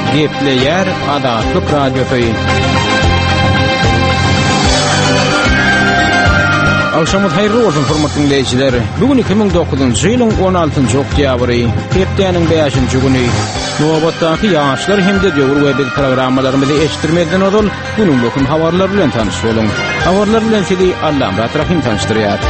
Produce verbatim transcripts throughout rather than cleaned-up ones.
Gepleyer Adatlyk Radiosu. Akşamut hayırlı olsun hormatly dinleyijiler. Bugün iki ming dokuzunçy ýylyň on altynjy oktýabry, hepdeniň beşinji güni. Nobatdaky ýaşlar hemde döwür we biz programmalarymyzy eşitdirmeden odul, bunun bokum habarlar bilen tanyş bolun. Habarlar bilen sizi Allah rahim tanıştyrýar.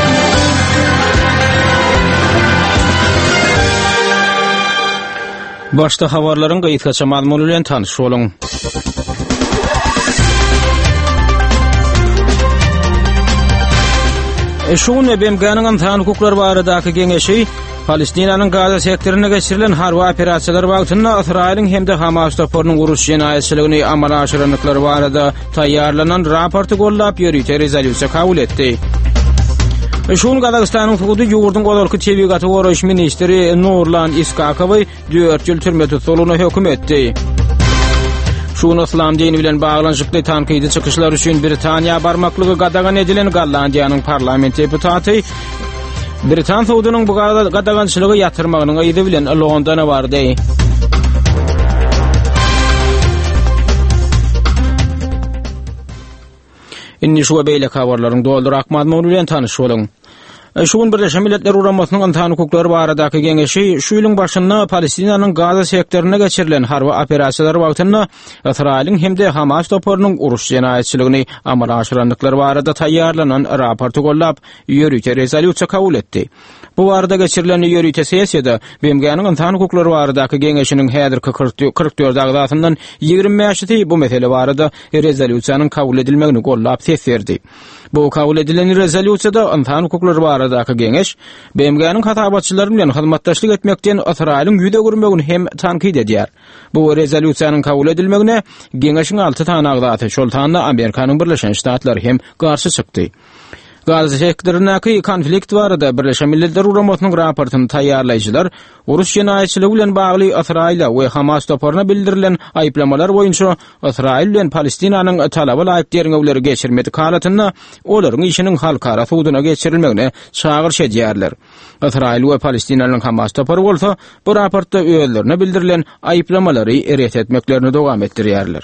Başta habarlaryň gaýtgaça mazmuny bilen tanyş bolun. Şuun ve B M G'nin Antan hukuklar baradaky geňeşi Palestinanyň Gaza sektoruna geçirilen harby operasiýalar wagtynda Israilin hemde Hamas toporunyň uruş jenaýetçiligini amala aşyranlyklar barada taýýarlanan raporty gollap ýörüýte rezolýusiýa kabul etdi. Şuun Gazagystanyň Suudi ýurdun godalky tebigaty goraş ministri Nurlan Iskakowy dört ýyl türme tutulugyna hökm etdi. Şuun İslam dini bilen baglanşykly tankydy çykyşlar üçin Britaniýa barmaklygy gadagan edilen Gollandiýanyň parlament deputaty Britan Saudynyň bu gadagançylygy ýatyrmagynyň aýdy bilen Londona bardy. Inni şu beýle habarlaryň doldurak mazmuny bilen tanyş bolun. Şuun Birleşen Milletler Uramasının Antan hukukları baradaky geňeşi şu ýylyň başynda Palestinanyň Gaza sektoruna geçirilen harby operasiýalar wagtynda Israilin hemde Hamas toporunyň uruş jenaýetçiligini amala aşyranlyklar barada taýýarlanan raporty gollap ýörüýte rezolýusiýa kabul etdi. Bu barada geçirilen ýörüýte sessiýada B M G'niň Antan hukukları baradaky geňeşiniň häzirki kırk dört agdasyndan ýigirme beşi bu mesele barada rezolýusiýanyň kabul edilmegini gollap ses berdi. Bu kabul edilen rezolýusiýada Antan hukukları baradaky geňeş B M G'niň hatabatçylary bilen hyzmatdaşlyk etmekden Israilin ýüde gürmegini hem tankid edýär. Bu rezolýusiýanyň kabul edilmegine geňeşiň alty tane agdaty, şol tanda Amerikanyň Birleşen Ştatlary hem garşy çykdy. Gaza sektorunaky konflikt barada Birleşen Milletler Uramasnyň raportyny taýýarlaýjylar uruş jenaýetçiligi bilen bagly Israila we Hamas toporunyna bildirilen aýplamalar boýunça Israil bilen Palestinanyň talaba laýyk geçirmedi kalatyna olaryň işiniň halkara suwdyna geçirilmegine çağırş edýärler. Israil we Palestinanyň Hamas toporu bolsa bu raportda öýlerine bildirilen aýplamalary eret etmeklerini dowam etdirýärler.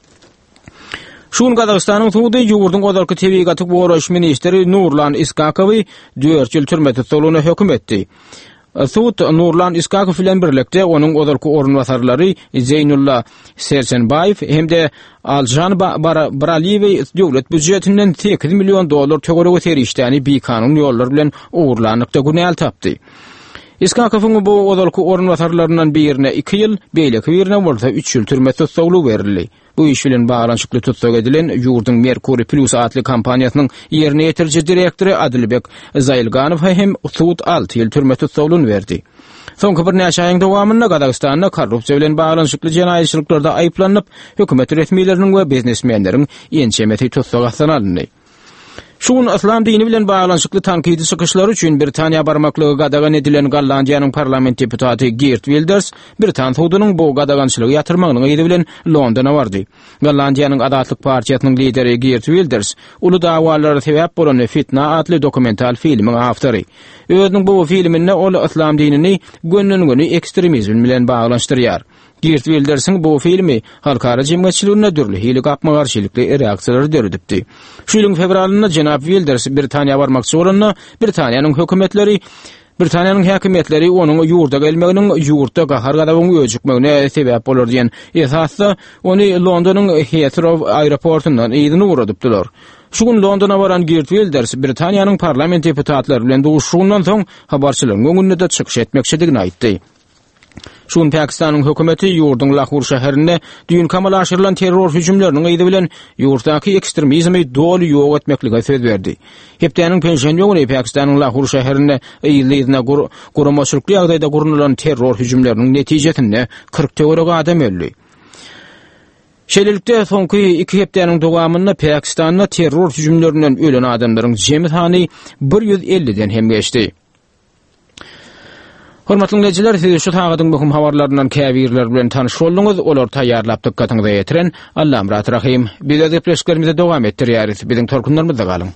Şuun Gazagystanyň Suudi ýurdun godalky tebigaty goraş ministri Nurlan Iskakowy dört ýyl türme tutulugyna hökm etdi. Suud Nurlan Iskakow bilen birlikde onuň godalky orunbasarlary Zeynullah Sersenbayew hemde Aljan Baraliyew döwlet büdjetinden sekiz milyon dollar töwerege terişdäni bikanun ýollar bilen ugurlanykda günäl tapdy. Iskakowyň bu godalky orunbasarlarynyň birine iki ýyl, beýleki birine bolsa üç ýyl türme tutulugy berildi. Bu iş bilen baglanşykly tutsak edilen ýurdun Mercury Plus adly kompaniýasynyň ýerine ýetirji direktori Adilbek Zaylganow hem Suud alty ýyl türme tutsagyny berdi. Soňky bir näçe aýyň dowamynda Gazagystanda korrupsiýa bilen baglanşykly jenaýetçiliklerde aýplanyp hökümet resmiýetleriniň we biznesmenleriň ýençemeti tutsak asanaldy. Şuun İslam dini bilen baglanşykly tankydy çykyşlar üçin Britaniýa barmaklygy gadagan edilen Gollandiýanyň parlament deputaty Geert Wilders Britan Saudynyň bu gadagançylygy ýatyrmagynyň aýdy bilen Londona bardy. Gollandiýanyň Adatlyk partiýasynyň lideri Geert Wilders uly dawalara sebäp bolan Fitna adly dokumental filmiň awtory. Özüniň bu filminde ol İslam dinini gönlüňi ekstremizm bilen baglanşdyrýar. Geert Wildersiň bu filmi halkara jemgyýetçiligine dürli hili gapma garşylykly reaksiýalar döredipdi. Şu ýylyň fevralynda Jenap Wilders Britaniýa barmakçy bolanna Britaniýanyň hökümetleri Britaniýanyň häkimetleri onuň ýurda gelmeginiň ýurtda gahar gadabyň öjükmegine sebäp bolar diýen esasda ony Londonyň Heathrow aeroportundan ýygyny uradypdylar. Şu gün Londona baran Geert Wilders Britaniýanyň parlament deputatlary bilen duşuşundan soň habarçylaryň öňünde çykyş etmekçiligini aýtdy. Şuun Pakistanyň hökümeti ýurdun Lahur şäherinde düýün kamala aşyrylan terror hüjümleriniň aýdy bilen ýurtdaky ekstremizmi doly ýok etmeklige söz berdi. Hepdeniň pensiýony Pakistanyň Lahur şäherinde ýylyna guramaçylykly ýagdaýda gurulan terror hüjümleriniň netijesinde kırk töwereg adam öldü. Şeýlelikde soňky iki hepdeniň dowamynda Pakistanda terror hüjümlerinden ölen adamlaryň jemi sany bir ýüz elliden hem geçdi. Hormatly dinleyijiler, siz şu tagadyň möhüm habarlarynyň käbirler bilen tanyş bolduňyz. Olar taýýarlap dikkatyňyza ýetiren Allah rahim. Biz de pleşkerimize dowam etdirýäris. Biziň torkunlarymyzda galyň.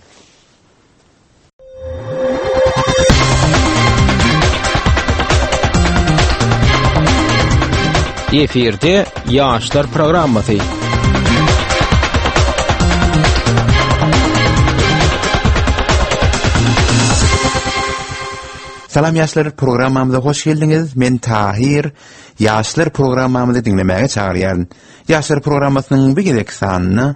Efirde Ýaşlar programmasy. Salam ýaşlar, programmamyza hoş geldiňiz. Men Tahir. Ýaşlar programmamyzy dinlemäge çagyrýaryn. Ýaşlar programmasynyň bir gezek sanyny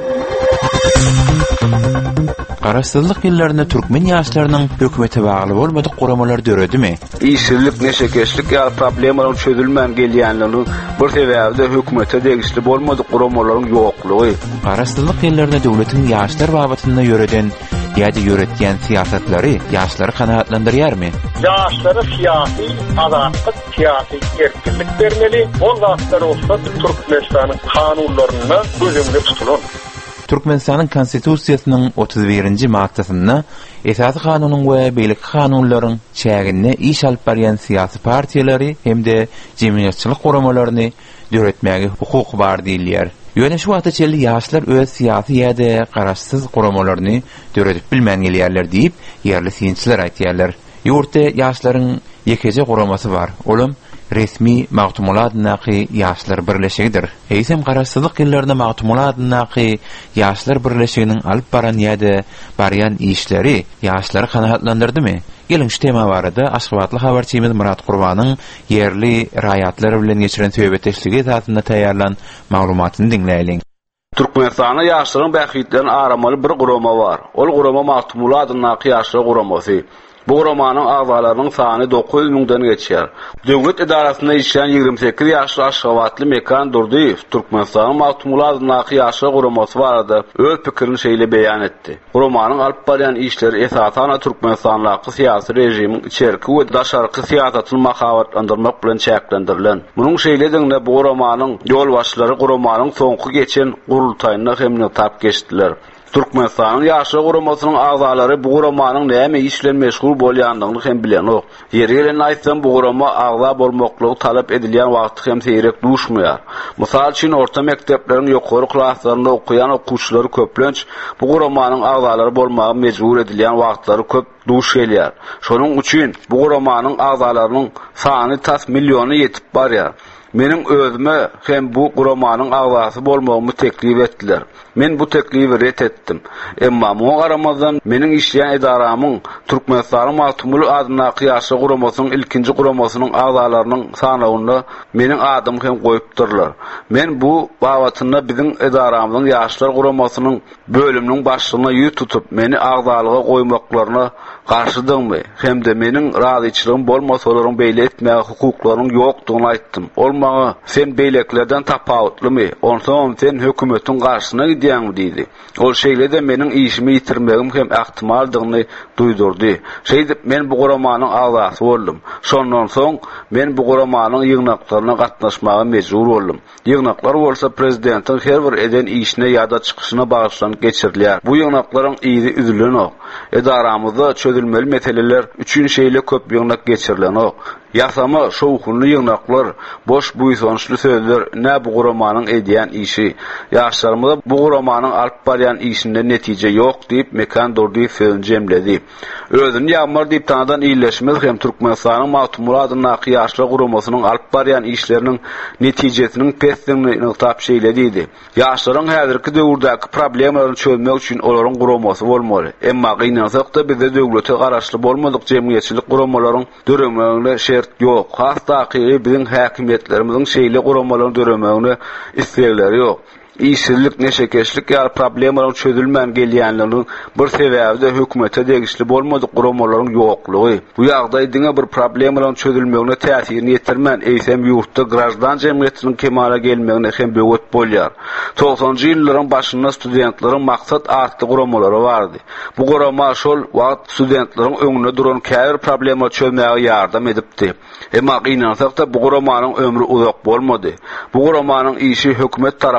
Garaşsyzlyk ýyllarynda türkmen ýaşlarynyň hökümete bagly bolmadyk guramalar döredimi? İşsizlik, neşekeşlik ýa problemlaryň çözülmän gelýänligini bir sebäpde hökümete degişli bolmadyk guramalaryň ýoklugy. Garaşsyzlyk ýyllarynda döwletiň ýaşlar babatynda ýöreden ýa-da ýöretýän siýasatlary ýaşlary kanaatlandyrýarmy? Ýaşlara siyasi azatlyk, siyasi erkinlik bermeli. Bol wagtlar bolsa Türkmenistanyň kanunlaryna gözümde tutulur. Türkmenistanyň konstitusiýasynyň otuz birinji maddasyna esasy kanunyň we beýlik kanunlaryň çägine iş alyp barýan siýasy partiýalary hemde jemgyýetçilik guramalaryny döretmäge hukuky bar diýilýär. Ýöne şu wagtda çelli ýaşlar öz siýasy ýa-da garaşsyz guramalaryny döredip bilmän gelýärler diýip ýerli siýinçiler aýtýarlar. Ýurtda ýaşlaryň ýekeje guramasy bar. Olam resmi Magtumulat Naky Ýaşlar Birleşigidir. Eýsem garaşsyzlyk ýyllarynda Magtumulat Naky Ýaşlar Birleşiginiň alyp baran ýa-da barýan işleri ýaşlary kanaatlandyrdymy? Gelin şu tema barada Aşgabatly habarçymyz Murat Gurbanyň yerli raýatlary bilen geçiren söhbetdeşligi esasynda taýýarlan maglumatyny dinleýeliň. Türkmenistanyň ýaşlaryň bähitlerini aramaly bir gurama bar. Ol gurama Magtumulat Naky Ýaşlar Guramasy. Bu guramaň agzalarynyň sany dokuz yüz miňden geçýär. Döwlet edarasynda işleýän ýigirmi sekiz ýaşly Aşgabatly Mekan Durdiýew Türkmenistanyň Magtumulat Naky Ýaşlar Guramasy barada öz pikirini şeýle beýan etdi. Guramanyň alyp barýan işleri esasana Türkmenistanlyky syýasy rejimiň içerki we daşarky syýasatyny mahabatlandyrmak bilen çäklendirilen. Munyň şeýle bu guramanyň ýolbaşçylary guramanyň soňky geçen gurultaýyna hemne tap geçdiler. Türkmenistanyň ýaşlar guramasynyň agzalary bu guramanyň näme işlen meşgul bolýandygyny hem bilenok. Ýeri-ýerine aýtsam bu gurama agza bolmaklygy talap edilýän wagty hem seýrek duşmaýar. Mysal üçin orta mektepleriň ýokary klaslarynda okuyan okuwçylary köplenç bu guramanyň agzalary bolmagy mejbur edilýän wagtlary köp duş gelýär. Şonuň üçin bu guramanyň agzalarynyň sany tas milliony ýetip barýar. Menin özüme hem bu guramanyň agzasy bolmagymy teklip etdiler. Men bu teklipi ret etdim. Emma muňa garamazdan meniň işleýän edaramyň Türkmenistanyň Magtumulat Naky Ýaşlar Guramasynyň ilkinji guramasynyň agzalarynyň sanawyna meniň adym hem goýupdyrlar. Men bu babatynda biziň edaramyň ýaşlar guramasynyň bölüminiň başlygyna ýüz tutup meni agzalyga goýmaklaryna garşydymmy? Hem de meniň razyçylygym bolmasa olaryň beýle etmäge hukuklaryň ýokdugyny aýtdym. Olmagy sen beýleklerden tapawutlymy? Onsoň sen hökümetiň garşyna diýýäň diýdi. Ol şeýle de meniň işimi ýitirmegim hem ähtimaldygyny duýdurdy. Şeýdip men bu guramanyň agzasy boldum. Şondan soň men bu guramanyň ýygnaklaryna gatnaşmaga mejbur boldum. Ýygnaklar bolsa prezidentiň her bir eden işine ýa-da çykyşyna bagyşlanyp geçirilýär. Bu ýygnaklaryň ýygy üzülenok. Edaramyzda çözülmeli meseleler üçin şeýle köp ýygnak geçirilenok. Ýasama şowkunly ýygnaklar, boş buýsançly sözler nä bu guramanyň edýän işi. Ýaşlarymyza bu guramanyň alyp barýan işinde netije ýok diýip Mekan Durdiýew sözüni jemledi. Özüni ýagmar diýip tanadan iýleşmez hem Türkmenistanyň Magtumulat Naky Ýaşlar Guramasynyň alyp barýan işleriniň netijesiniň pesdigini tap şeýlediydi. Ýaşlaryň häzirki döwürdäki problemlaryny çözmek üçin olaryň guramasy bolmaly. Emma gynansak da bizde döwlete garaşly bolmadyk jemgyýetçilik guramalaryň döremegiňe şert ýok. Hastaky biziň häkimetlerimiziň şeýle guramalaryny döremegiňe islegleri ýok. İşsizlik, neşekeşlik ýa problemlaryň çözülmän gelýänligini bir sebäpde hökümete degişli bolmadyk guramalaryň ýoklugy. Bu ýagdaý diňe bir problemlaryň çözülmegine täsirini ýetirmän eýsem ýurtda grajdan jemgyýetiniň kemale gelmegine hem böwet bolýar. toksanjy ýyllaryň başynda studentlaryň maksat artly guramalary bardy. Bu gurama şol wagt studentlaryň öňünde duran käbir problema çözmäge ýardam edipdi. Emma gynansak da bu guramanyň ömrü uzak bolmady. Bu guramanyň işi hökümet tarapyndan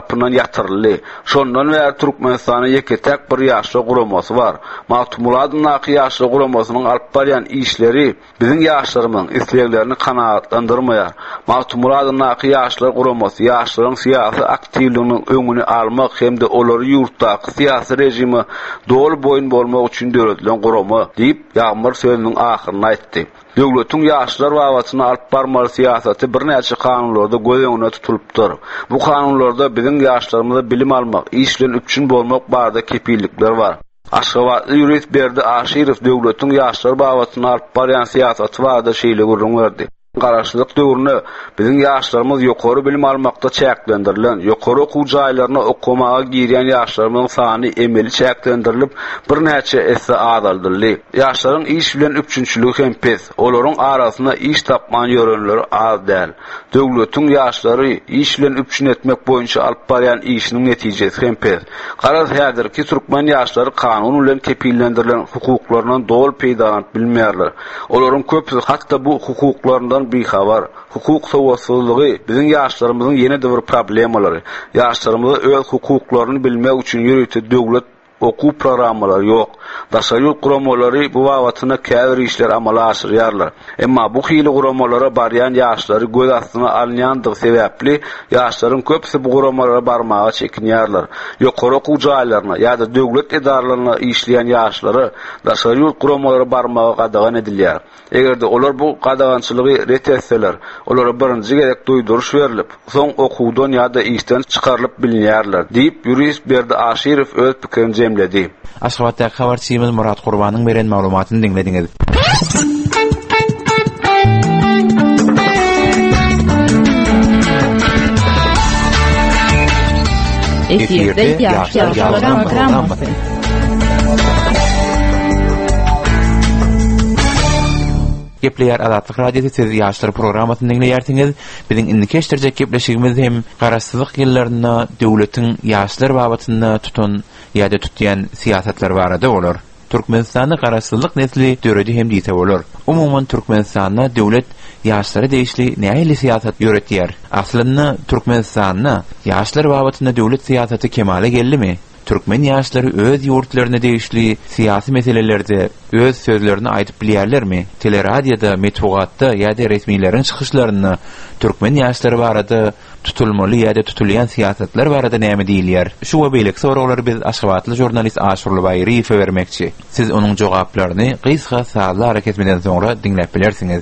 ýatyrly. Şondan we Türkmenistanyň ýeke tek bir ýaşly guramasy bar. Mahtumuladyn naky ýaşly guramasynyň alyp barýan işleri biziň ýaşlarymyň isleglerini kanaatlandyrmaýar. Mahtumuladyn naky ýaşlar guramasy ýaşlaryň syýasy aktivliginiň öňüni almak hemde olary ýurtdaky syýasy rejimi dol boyun bolmak üçin döredilen gurama diýip ýagmyr sözüniň ahyryny aýtdy. Döwletiň ýaşlar wawatyny alyp barmaly syýasaty bir näçe kanunlarda göz öňüne tutulypdyr. Bu kanunlarda biziň ýaşlarymyza bilim almak, iş bilen üçin bolmak barada kepillikler bar. Aşgabatly ýurist berdi Aşyryw döwletiň ýaşlar wawatyny alyp barýan syýasaty barada şeýle görüň berdi. Garaşlyk döwrüne biziň ýaşlarymyz ýokary bilim almakda çäklendirilen, ýokary okuw jaýlaryna okumaga girýän ýaşlarymyň sany emeli çäklendirilip bir näçe esse azaldyrly. Ýaşlaryň iş bilen üçünçüligi hem pes, olaryň arasyna iş tapman ýörenleri az däl. Döwletiň ýaşlary iş bilen üçin etmek boýunça alyp barýan işiniň netijesi hem pes. Garaz häzirki türkmen ýaşlary kanun bilen kepillendirilen hukuklarynyň dol peýdalanıp bilmeýärler. Olaryň köpüsi hatda bu hukuklaryndan bihabar. Hukuk sowatsyzlygy biziň ýaşlarymyzyň ýene-de bir problemalary. Ýaşlarymyz öz hukuklaryny bilmek üçin ýürüte döwlet okuw programmalary ýok. Daşary guramalary bu wawatyna käbir işler amala aşyrýarlar. Emma bu hili guramalara barýan ýaşlary göz astyna alınýandygy sebäpli ýaşlaryň köpüsi bu guramalara barmaga çekinýärler. Ýokary okuw jaýlaryna ýa-da döwlet edaralaryna işleýän ýaşlary daşary guramalara barmaga gadagan edilýär. Egerde olar bu gadagançylygy ret etseler, olara birinji gerek duýduruş berilip, soň okuwdan ýa-da işden çykarylyp bilinýärler diýip ýurist berdi Aşyryw öz pikirini jemledi. Aşgabatda habarçymyz Murat Gurbanyň beren maglumatyny dinlediňiz. Efirde ýaşlar programmasy. Gepleýär Azatlyk radiosu siz ýaşlar programasyny dinleýärsiňiz. Biziň indi keşdirjek gepleşigimiz hem garaşsyzlyk ýyllaryna döwletiň ýaşlar babatyny tutun ýa-da tutýan syýasatlar barada bolar. Türkmenistanyň garaşsyzlyk nesli döredi hem diýse bolar. Umumyň Türkmenistanyň döwlet ýaşlary değişli nähili syýasat ýöretýär. Aslynda Türkmenistanyň ýaşlar babatyny döwlet syýasaty kemale geldimi? Türkmen ýaşlary öz ýurtlaryna değişli syýasy meselelerde öz sözlerini aýdyp bilýärlermi? Teleradioda, metbuatda ýa-da resmiýlerin çykyşlaryny türkmen ýaşlary barada tutulmaly ýa-da tutulýan syýasatlar barada näme diýilýär? Şu we beýleki soraglary biz Aşgabatly jurnalist Aşurly Baýryýew bermekçi. Siz onuň jogaplaryny gysga sazly hareketmeden soňra dinläp bilersiňiz.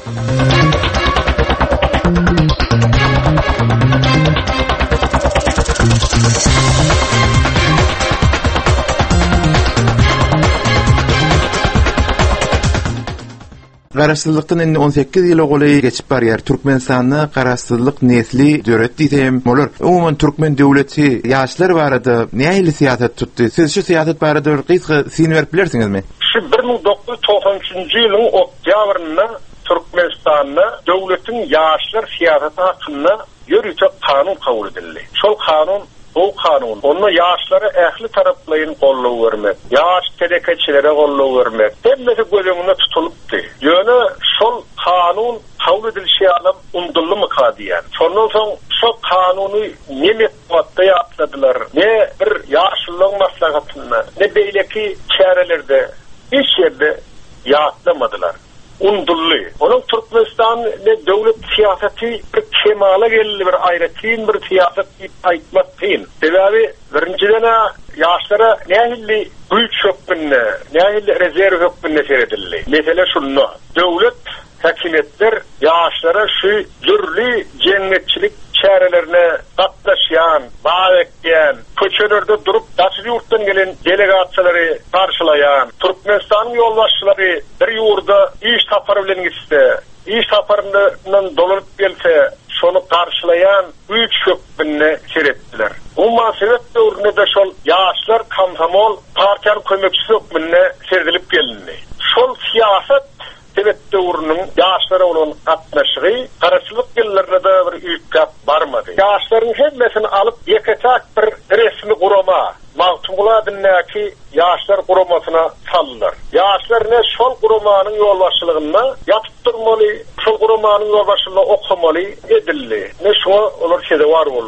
Garaşsyzlykdan indi on sekiz ýyl goly geçip barýar. Türkmenistanyň garaşsyzlyk nesli döret diýsem bolar. Umumyň türkmen döwleti ýaşlar barada nähili syýasat tutdy? Siz şu syýasat barada gysga syn berip bilersiňizmi? Şu bir ming dokuz yüz toksan üçinji ýylyň oktýabrynda Türkmenistanyň döwletiň ýaşlar syýasaty hakynda ýürüjek kanun kabul edildi. Şol kanun bu kanun, onu ýaşlary ähli taraplaryň gollaw bermek, ýaş terekeçilere gollaw bermek, hemmesi gözüňde tutulupdy. Ýöne şol kanun kabul edilşi adam undulmy kadiýär. Şondan soň şol kanuny näme wagtda ýapladylar, ne bir ýaşlyk maslahatyna, ne beýleki çärelerde hiç ýerde ýatlamadylar. Undully. Onun Türkmenistan ne döwlet syýasaty bir kemala geldi, bir aýratyn bir syýasat diýip aýtmak kyn. Sebäbi birinciden ýaşlara nähili güýç hökmünde, nähili rezerw hökmünde seredildi. Mesele şunu, döwlet häkimetler ýaşlara şu dürli jemgyýetçilik çärelerine gatnaşýan, baýetýän, köçelerde durup daşy ýurtdan gelen delegatsiýalary garşylaýan, Türkmenistan ýolbaşçylary bir ýurda iş tapary bilen gitse, iş taparynyň dolup gelse, şonu garşylaýan üç köpünne seretdiler. Bu maseret döwründe şol ýaşlar komsomol partiýa kömekçisi hökmünde seredilip geldi. Şol syýasat evet döwrüniň ýaşlara olan gatnaşygy garaşsyzlyk ýyllarynda da bir ýükgap barmady. Ýaşlaryň hemmesini alyp ýeketek bir resmi gurama, Mahtumuladyndaky ýaşlar guramasyna saldylar. Ýaşlar ne şol guramanyň ýolbaşçylygyna ýatyp durmaly, şol guramanyň ýolbaşçylygyna okamaly edildi. Ne şo olar şede var bolurlar.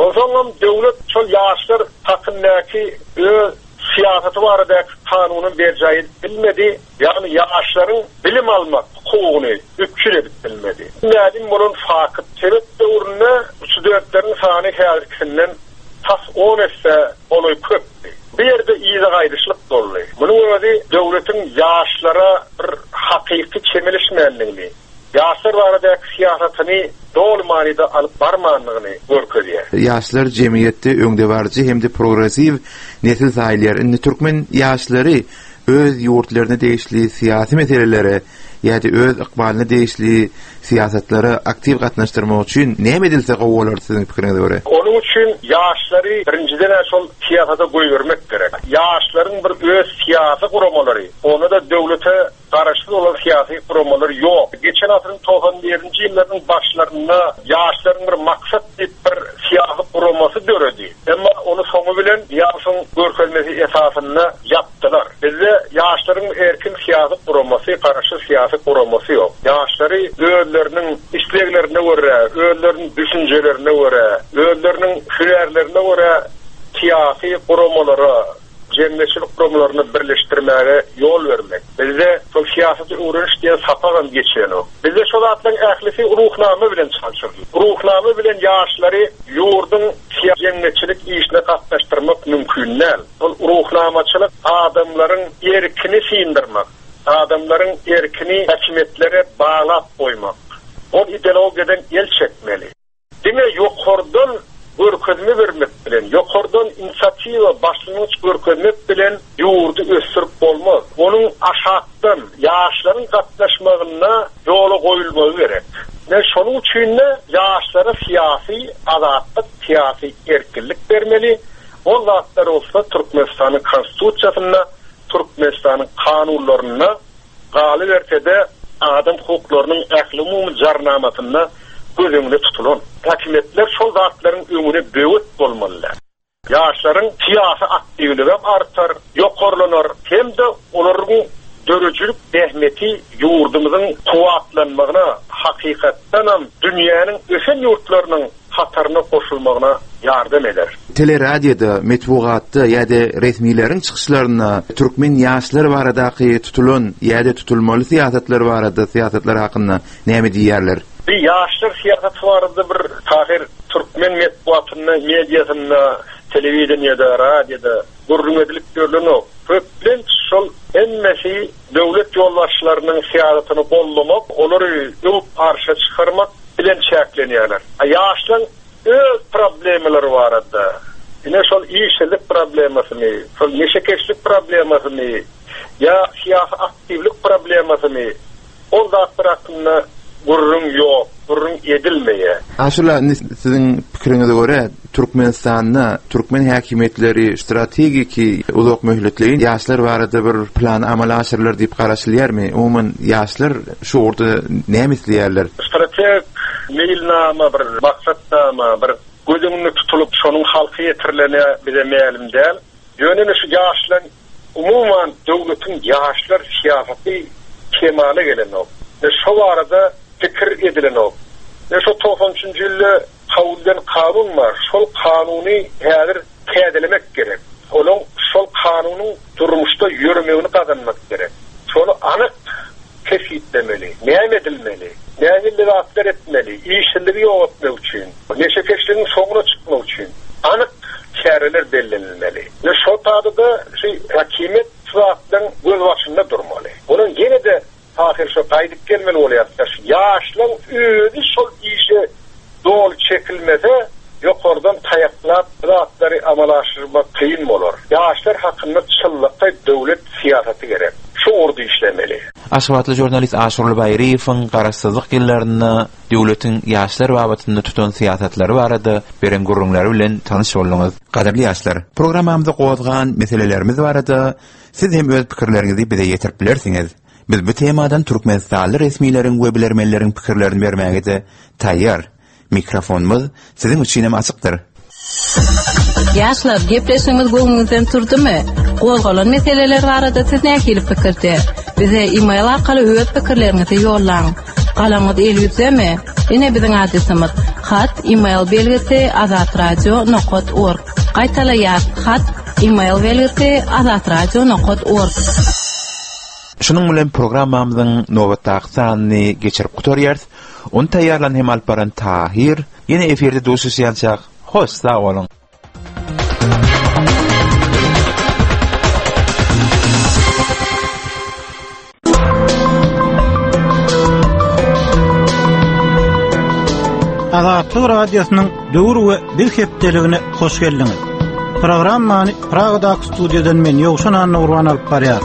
O zaman devlet şol yaşlar hakkındaki öz siyaseti barada kanunun bercayi bilmedi. Yani yaşların bilim almak hukukunu üpçül edip bilmedi. Medim bunun fakıt sebep doğruna studentlerin sani herkinden tas on etse onu köptü. Bir yerde iyice gayrışlık dolu. Bunun öyle devletin yaşlara bir hakiki çemilişmeyenliğini, yaşlar baradaki siyasetini doğru manada alıp barmanlığını görkediyor. Yaşlar cemiyette öňdebarjy hem de progressiv nesil saýlyar. Türkmen yaşları öz ýurtlaryna değişli siyasi meselelere ýa-da öz ykbalyna değişli siyasetlere aktiv gatnaşdyrmak üçin näme edilse gowular siziň pikiriňize görä? Onun için yaşları birinciden şol siyasata goýbermek gerek. Yaşların bir öz siyasi guramalary, onu da devlete karşı olan siyasi guramalary ýok. Geçen asrın doksan birinji ýyllaryň başlarında yaşların bir maksat diýip bir siyasi guraması döredi. Emma onu soňu bilen ýaşyň görkezmesi esasyna yapdylar. Bizde yaşların erkin siyasi guraması, karşı siyasi guraması ýok. Yaşları özleriniň isleglerine görä, özleriniň düşünjelerine görä, özleriniň hürerlerine görä siyasi guramalara, cemiyetçilik kurumlarını birleştirmeye yol vermek. Bizde çok siyaseti öğreniş diye sapagan geçen o. Bizde şu zatların ehlisi ruhname bilen çalışır. Ruhname bilen yaşları yurdun cemiyetçilik işine katlaştırmak mümkün değil. Ruhnamacılık adamların erkini sindirmek, adamların erkini hekmetlere bağlap koymak. O ideologiden el çekmeli. Dime yokordan görkezme vermek bilen, yokordan inisiativa başlangıç görkezmek bilen yurdu östürüp bolmaz. Onun aşağıdan yaşların katlaşmagyna ýola goýulmagy gerek. Ne şonun üçin yaşlara siyasi azatlyk, siyasi erkinlik bermeli. O zatlar olsa Türkmenistanyň konstitusiýasyna, Türkmenistanyň kanunlaryna galy berse adam hukuklarynyň ähli jarnamasyna gözüňde tutulan. Hakimiyetler şol zatlaryň öňüne böwet bolmalylar. Yaşların siyasi aktivligi artar, ýokarlanar. Hem de olaryň dörüjülük behmeti ýurdumyzyň kuwatlanmagyna, hakykatdan hem dünýäniň ösen ýurtlarynyň hatarına koşulmagyna yardım eder. Teleradioda, metbugatda ýa-da resmilerin çykyşlaryna türkmen ýaşlar baradaky tutulan ýa-da tutulmaly siýasatlar barada siýasatlar hakynda näme diýerler? Bir yaşlar siyaseti vardı bir tahir Türkmen metbuatyna, mediasyna, telewizionyada, radioda gurrun edilip görülen o. Köplen şol emmesi döwlet ýolbaşçylarynyň siýasatyny gollamak, olary ýyp arşa çykarmak bilen çäklenýärler. Yaşlaryň öz problemleri barada. Ine şol işçilik problemasyny, şol neşekeşlik problemasyny, ya siyasi aktivlik problemasyny ol zatlar hakynda gurrun ýok, gurrun edilmeýe. Aşula siziň pikiriňize görä Türkmenistanyna türkmen häkimetleri strategiki uzak möhletleýin ýaşlar barada bir plan amala aşyrlar diýip garaşylýarmy? Umumyň ýaşlar şu orda näme isleýärler? Strateg meýilnama bir maksatnama bir gözüňde tutulup şonuň halky ýetirilene bize mälim däl. Ýönüne şu ýaşlar umumyň döwletiň ýaşlar siýasaty kemale gelen o. Ve şu arada fikir edilen o. Ve şu doksan üçinji ýylda kabulden kanun var. Şol kanuny häzir täzelemek gerek. Onun şol kanunyň durmuşda ýürmegini kazanmak gerek. Şonu anyk kesitlemeli, näme edilmeli, näme lewatlar etmeli, işçiligi ýogatmak üçin, neşekeşligiň soňuna çykmak üçin anyk çäreler bellenilmeli. Ve şu taýda şu hakimet zatlaryň göz başynda durmaly. Onun gene de ahir şu gaýdyp gelmeli bolýar. Ýaşlaryň özü şol işe dol çekilmese ýokardan taýaklap zatlary amalaşdyrmak kıyın bolar. Ýaşlar hakynda çyllyk döwlet siýasaty gerek. Şu ordu işlemeli. Aşgabatly jurnalist Aşurly Baýryýewiň garaşsyzlyk ýyllaryna döwletiň ýaşlar babatynda tutan siýasatlary barada beren gurrunlary bilen tanyş boldyňyz. Gadaply ýaşlar, programmamyzda gowazgan meselelerimiz barada siz hem öz pikirleriňizi bize ýetirip bilersiňiz. Biz bu temadan Türkmenistanly resmiýetiň we bilermenleriň pikirlerini bermäge taýýar. Mikrofonumuz siziň üçin hem açykdyr. Yaşlar, gepleşimiz goňuňyzdan turdymy? Gowgalan meseleler barada siz näme pikirde? Bize e-mail arkaly öz pikirleriňizi ýollaň. Galaňyz elbetmi? Ine biziň adresimiz Hat email belgisi azatradio nokta org. Qaytalayat hat email belgisi azatradio nokta org. Şunun bilen programmamyzyň nowatda sanyny geçirip gutarýarys. Onu taýýarlan hem alparan Tahir. Ýene eferde dosýançak. Hoş, sag bolun. Azatlyk radiosynyň döwür we bir hepdeligine hoş geldiňiz. Programmany Pragadaky studiýadan men Ýowşan Nurwan alyp barýar.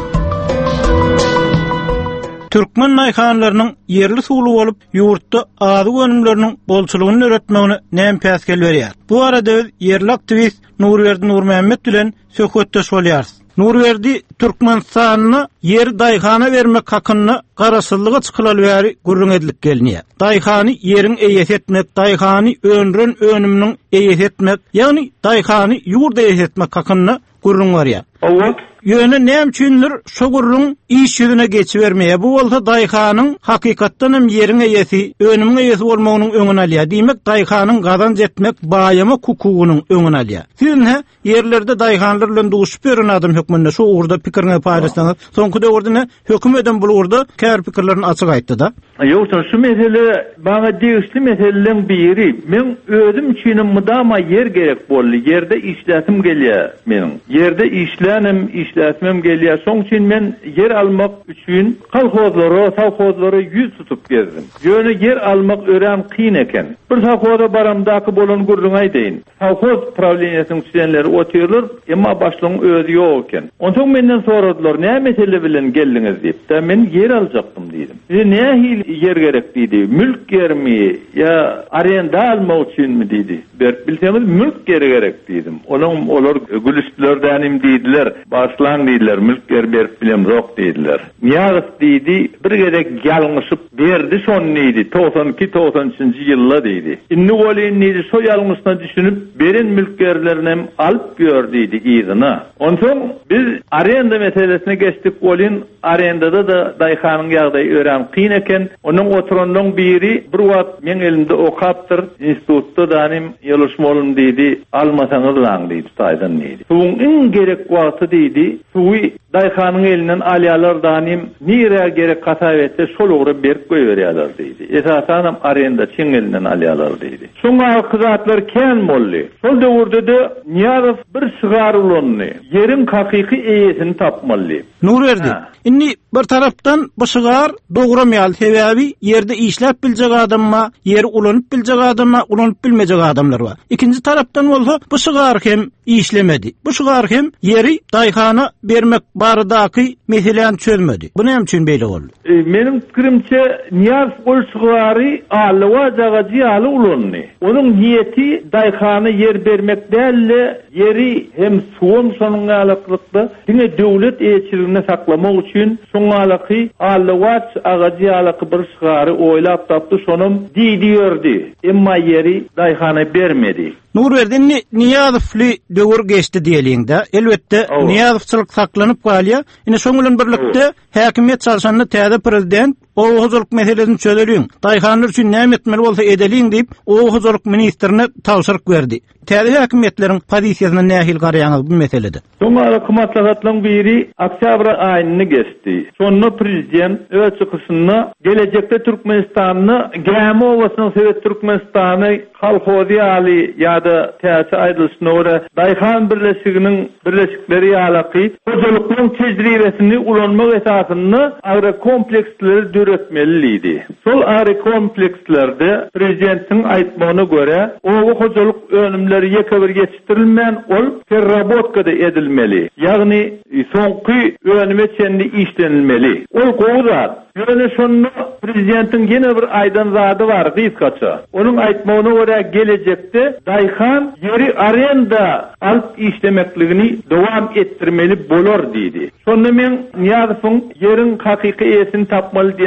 Türkmen naýhanlarynyň yerli suwly bolup ýurtda azy önümleriniň bolçulugyny öğretmegine näme päskel berýär. Bu arada yerli aktivist Nurwerdi Nurmehmet bilen söhbetdeş bolýarys. Nurwerdi Türkmenistanyna yer daýhana bermek hakyny garaşylyga çykylaly bäri gurrun edilip gelýär. Daýhany ýeriň eýet etmek, daýhany önren önümniň eýet etmek, ýagny daýhany ýurda eýet etmek hakyny gurrun barýar. Evet. Ýöne näme üçindir şo gurrun iş ýüzüne geçibermeýär. Bu bolsa daýhanyň hakykatdan hem ýeriň eýesi, önümiň eýesi bolmagynyň öňüne alýar. Diýmek daýhanyň gazanç etmek baýama hukugynyň öňüne alýar. Siz yerlerde daýhanlar bilen duşup beren adam hökmünde şu urda pikirine paýdaşsaňyz, soňky döwürde höküm eden bu urda kär pikirlerini açyk aýtdy da. Ýoksa şu mesele baňa degişli meselelerin biri. Men özüm üçin mudama yer gerek boldy. Yerde işlätim gelýär meniň. Yerde işlänim, işlätmem gelýär. Soň üçin men yer almak üçin kolhozlary, sowhozlary ýüz tutup gezdim. Ýöne yer almak ören kyn eken. Bir sowhoza baramdaky bolan gurrun aýdyn. Sowhoz prawleniýasynyň işleýänleri oturýar, emma başlygyň özü ýok eken. Ondan menden soradylar, "Näme mesele bilen geldiňiz?" diýip. "Da men yer aljakdym" diýdim. "Näme yer gerek diýdi? Mülk germi ya arenda almak üçinmi?" diýdi. "Berk bilseňiz mülk gerek diýdim. Olam olar gülüşlerdenim diýdiler. Başlan diýdiler, mülk ger berip bilem zok diýdiler. Niýagas diýdi, bir gerek ýalňyşyp berdi şon diýdi. toğsan iki toğsan üçinji ýylda diýdi. Inni bolýan diýdi, şo ýalňyşyna düşünüp beren mülkgerlerini hem alyp gör diýdi ýygyna. Onsoň biz arenda meselesine geçdik. Bolýan arendada da daýhanyň ýagdaýy ören kyn eken. Onun oturandan biri bir wagt men elimde okapdyr, institutda danym ýoluşmalym diýdi. "Almasaňyz laň" diýdi, taýdan diýdi. Suwuň iň gerek wagty diýdi. Suwy daýhanyň elinden alýarlar danym nire gerek kasabetde şol ugry berip goýberýärler diýdi. Esasan arenda çiň elinden alýarlar diýdi. Şoňa kızatlar kän boldy. Şol döwürde de Niýazow bir şygar ulanyny, ýeriň hakyky eýesini tapmaly. Nurwerdi. Inni bir tarapdan bu şygar dogramýal sebäbi ýerde işläp biljek adamma, ýeri ulanyp biljek adamma, ulanyp bilmejek adamlar bar. İkinji tarapdan bolsa bu şygar hem işlemedi. Bu şygar hem ýeri daýhana bermek baradaky meseleni çözmedi. Bu näme üçin beýle boldy? E, menim pikirimçe Niýazow ol şygary alwa jagaji aly ulanyny. Onuň niýeti daýhana yer bermek dälle, yeri hem suwun şonuň alaklykda diňe döwlet eýetçiligine saklamak üçin şoňalaky alwat agaji alaky bir şygary oýlap tapdy, şonum diýdiýerdi. Emma yeri daýhana bermedi. Nurwerdinni Niýazowly döwür geçdi diýeliňde. Elbetde Niýazowçylyk saklanyp galýa. Ine şoň bilen birlikde häkimiýet çalışanyny täze prezident owuzlyk meselesini çözelýän. Daýhanlar üçin näme etmeli bolsa edeliň diýip owuzlyk ministrine tawşyryk berdi. Täze häkimiýetleriň pozisiýasyna nähil garaýaňyz bu meselede? Soňra hukumatlaryň biri oktyabr aýyny geçdi. Şonu prezident öz çykyşyny gelecekde Türkmenistanyny Gäme owasynyň Sowet Türkmenistany kolhozy aly ýa-da täze aýdylşyna görä daýhan birleşiginiň birleşikleri ýalaky hojalykyň tejribesini ulanmak esasyny agrokompleksleri döretmeliydi. Sol agrokomplekslerde prezidentiň aýtmagyna görä owa hojalyk önümleri ýekebir geçirilmän ol terrabotkada edilmeli. Ýagny soňky önüme çenli işlenilmeli. Ol gowzat. Ýöne şonu prezidentiň ýene bir aýdan zady bar, gysgaça. Onuň aýtmagyna görä gelecekde daýhan ýeri arenda alyp işlemekligini dowam etdirmeli bolar diýdi. Şonu men Niýazowyň ýeriň hakyky eýesini tapmaly diýen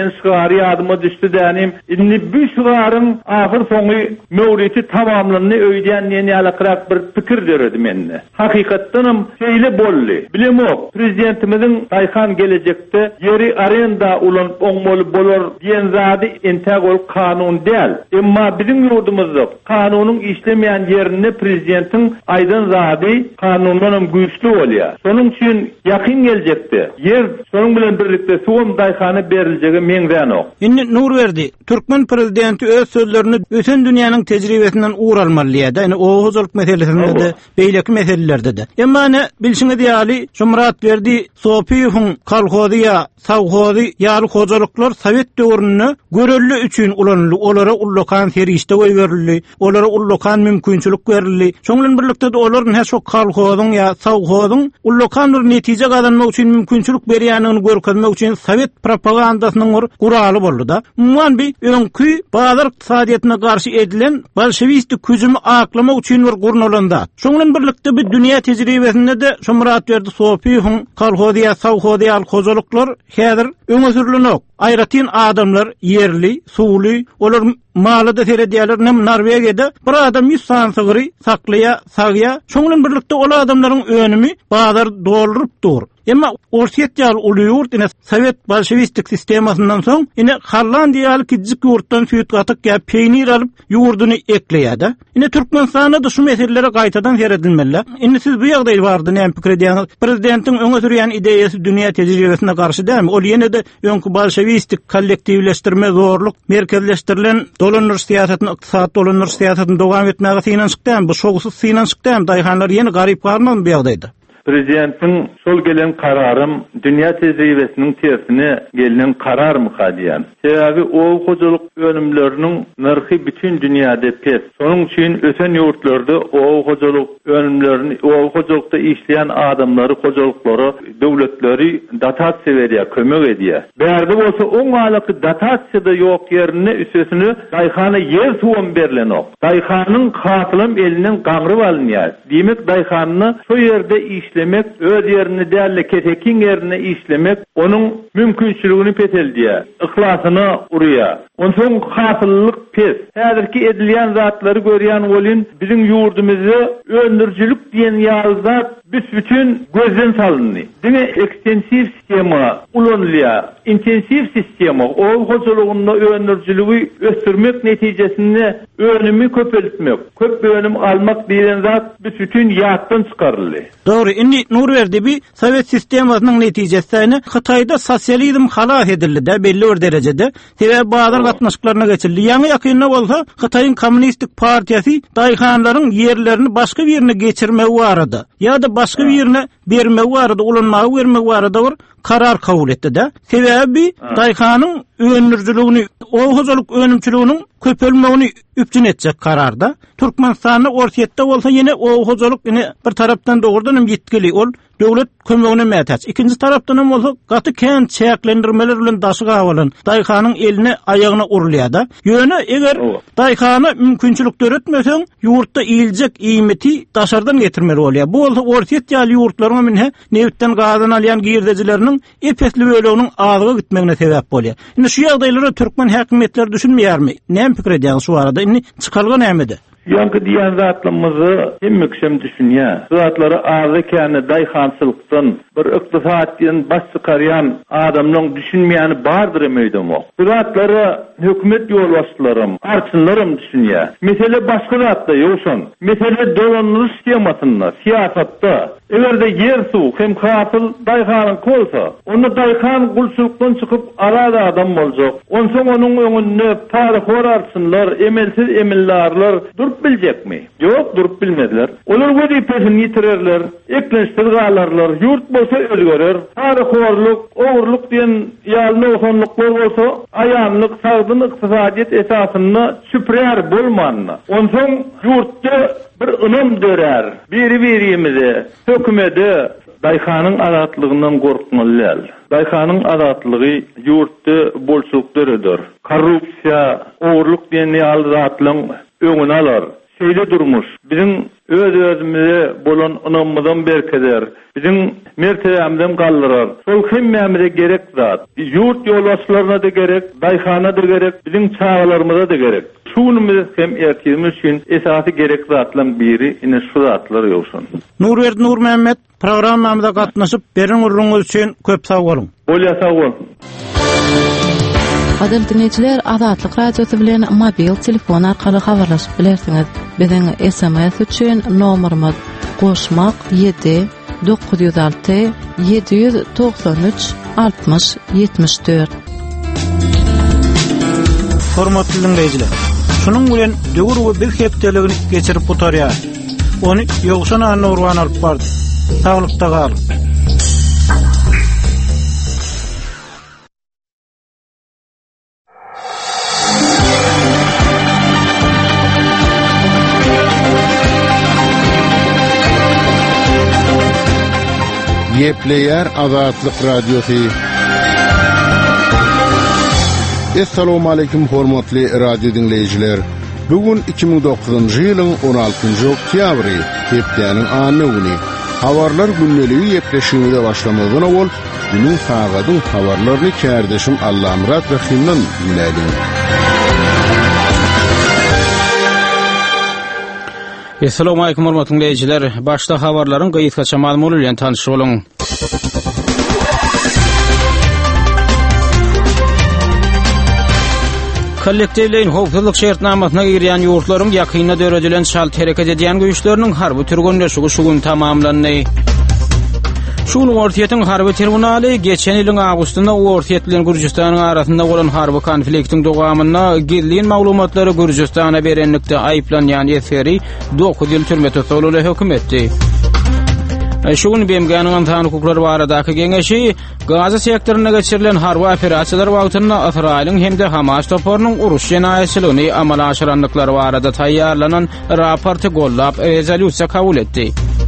men şigary adyma düşdi dänim. Indi bu şigarın ahir soňy mewriti tamamlanyny öýdän ýene alakrak bir pikir berdi menne. Hakykatdanam şeýle boldy. Bilemok, prezidentimiziň Daýhan gelecekde ýeri arenda ulan oňmoly bolar diýen zady entäk ol kanun däl. Emma biziň ýurdumyzda kanunyň işlemeýän ýerini prezidentin aýdan zady kanundan güýçli bolýar. Şonuň üçin ýakyn gelecekde yer şonuň bilen birlikde suwum Daýhany beriljegi meňden ok. Indi Nurberdi, Türkmen prezidenti öz sözlerini öten dünýäniň tejribesinden uğralmalyýar. Yani o huzurluk meselesinde de, beýleki meselelerde de. Emma ne bilşiňe diýäli, Şumrat berdi, Sopiýowyň kolhozy, sawhozy, ýaly hozurluklar Sowet döwründe görelli üçin ulanly, olara ullokan ferişde goý berildi, olara ullokan mümkinçilik berildi. Şoň bilen birlikde de olaryň her şo kolhozyň ýa sawhozyň ullokan bir netije gazanmak üçin mümkinçilik berýänini görkezmek üçin Sowet propagandasynyň bir guraly boldy da. Muan bir öňkü bazar iqtisadiýatyna garşy edilen bolşewistik küjümi aklamak üçin bir gurnalanda. Şoň bilen birlikde bir dünýä tejribesinde de Şumrat berdi, Sopiýowyň kolhozy, sawhozy, ýaly hozurluklar häzir öňe sürülenok. Aýratyn adamlar yerli, suwly, olar maly da seredýärler, nem Norwegiýada bir adam ýüz san sygyry saklaya, sagya. Şoň bilen birlikde ol adamlaryň önümi bazar doldurup dur. Emma Orsiýetýal uly ýurt ine Sowet bolşewistik sistemasyndan soň ine Hollandiýaly kiçik ýurtdan süýt gatyk ýa peýnir alyp ýurduny ekleýärdi. Ine Türkmenistanda da şu meselelere gaýtadan seredilmeli. Indi siz bu ýagdaý bardy näme pikir edýäňiz? Prezidentiň öňe sürýän ideýasy dünýä tejribesine garşy dälmi? Ol ýene de öňkü bolşewistik kollektiwleşdirme, zorluk, merkezleşdirilen dolanır siýasatyny, ykdysat dolanır siýasatyny dowam etmäge synanşykdan, bu şoğusuz synanşykdan Daýhanlar ýene garyp garnan bu ýagdaýda. Prezidentin sol gelen kararım dünya tecrübesinin tersine gelen karar mı kadiyan? Sebebi o hocaluk önümlerinin narkı bütün dünyada pes. Sonun için öten yurtlarda o hocaluk önümlerini, o hocalukta işleyen adamları, hocalukları, devletleri datasya veriyor, kömek ediyor. Berdi olsa on alıkı datasyada yok yerine üstesini Daýhana yer suwam berilen ok. Daýhanyň katılım elinden gaňryp alınýar. Demek Daýhanyny şu yerde işlemek, öz yerini değerli ketekin yerine işlemek, onun mümkünçülüğünü peteldiye, ıhlasını uruya. Onun son katılılık pes. Häzirki edilýän zatları görýän bolyn, bizim yurdumuzu öndürjülük diyen ýazda bütün gözden salındı. Dine ekstensiv sistema ulanılýar, intensiv sistema o hocalığında öndürjülüğü östürmek neticesinde önümü köpeltmek, köp önüm almak diyen zat bütün ýatdan çykaryldy. Doğru. Indi Nurberdi bir Sowet sistemasynyň netijesini Hytaýda sosializm halas edildi de belli bir derejede. Sebäbi bazar gatnaşyklaryna geçildi. Ýa-ni ýakynna bolsa Hytaýyň Kommunistik Partiýasy Daýhanlaryň yerlerini başga bir ýerine geçirmegi barady. Ýa-da başga bir ýerine bermegi barady, ulanmagy bermegi barady bir karar kabul etdi de. Sebäbi Daýhanyň öňürjülügini, o hozurluk önümçülüğünün köpelmegini üpçün etjek kararda. Türkmenistany Orsiýetde bolsa ýene o hozurluk ine bir tarapdan dogrudan hem ýetkili ol döwlet kömegine mätäç. İkinji tarapdan hem bolsa gaty kän çäklendirmeler bilen daşyga bolan Daýhanyň eline aýagyna urulýar da. Ýöne eger Daýhany mümkinçilik töretmeseň ýurtda iýiljek iýmeti daşardan getirmeli bolýar. Bu bolsa Orsiýet ýaly ýurtlaryň minne newitden gazan alýan girdejileriniň epesli böleginiň azyga gitmegine sebäp bolýar. Indi şu ýagdaýlary türkmen häkimetleri düşünmeýärmi? Näme pikir edýäňiz şu arada? Indi çykarlygy nämede? Yankı diýen zatlarymyzy hemmikşem düşünýär. Zatları azykany daýhançylykdan bir ykdysatyň baş çykarýan adamnyň düşünmeýäni bardyr emeýdim o. Zatlary hökümet ýolbaşçylarym, arçynlarym düşünýär. Mesele başga zatda ýoksun. Mesele dolanlyş sistemasynda, siýasatda. Egerde yer suw hem katyl Daýhanyň bolsa, onu Daýhan gulçulukdan çykyp arada adam boljak. Onsoň onuň öňünde paýhor arçynlar, emelsiz emillarlar durup biljekmi? Yok, durup bilmediler. Olar wezipesini ýitirerler, eklenişdir galarlar, ýurt bolsa özgerer. Paýhorluk, owurluk diýen ýaly okanlyklar bolsa, aýanlyk, sagdyn ykdysadyet esasyny süpürär bolmanly. Onsoň ýurtda bir ınam dörer. Biri-birimize, hökümeti Daýhanyň azatlygynyň gorkmalylar. Daýhanyň azatlygy ýurtda bolşulukdyrydyr. Korrupsiýa, owurluk diýen ýaly zatlaryň öňüne alar. Şeýle durmuş. Bizim öz özümüze bolan onamydan berkeder. Bizim mertebemizden galdyrar. Sol hemmemize gerek zat. Yurt yoldaşlarına da gerek, dayxana da gerek, bizim çağlarımıza da gerek. Şunumuz hem erkimiz için esası gerek zatlan biri ine şu zatlar ýoksun. Nurberdi Nur Mehmet programmamyza gatnaşyp beriň urruňyz üçin köp sag bolun. Bolýa sag bol. Adil dinleyijiler, Azatlyk radiosu bilen mobil telefon arkaly habarlaşyp bilersiňiz. Biziň S M S üçin nomerimiz goşmak yedi dokuz yüz altı yedi yüz doksan üç altmış yetmiş dört. Hormatly dinleyijiler, şunun bilen döwürge bir hepdeligini geçirip otarýar. Onu ýogşan an urwan alyp bardy. Saglykda gal. Yepleyer Azatlyk radiosu. Assalamu alaykum hormatly radio dinleyijiler. Bugün iki bin dokuzuncu ýylyň on altynjy oktýabry, hepdeniň anyny. Habarlar günneligi ýepleşigine başlamadan awal günüň sagatyň habarlaryny kärdeşim Allamrat Rahimden bilelim. Assalamu alaykum hormatly dinleyijiler. Başda habarlaryň gyýytgaça maglumaty bilen tanyşyp bolun. Kollektivlerin howpsuzlyk şertnamasyna girýän ýurtlaryň ýakyna döredilen şal tereket edýän güýçleriniň harby türgünleşigi şu gün tamamlandy. Şunu Ortiýetiň harby tribunaly geçen ýylyň awgustynda Ortiýet bilen Gürjistanyň arasynda bolan harby konfliktiň dowamyna gizli maglumatlary Gürjistana berenlikde aýplanýan eseri dokuz ýyl türme tutululy hökm etdi. Şuň B M G-nyň antany hukuklary baradaky geňeşi Gaza sektoruna geçirilen harby operasiýalar wagtynda Israýlyň hemde Hamas toporunyň uruş jenaýetçiligini amala aşyranlyklary barada taýýarlanan raporty gollap rezolyusiýa kabul etdi.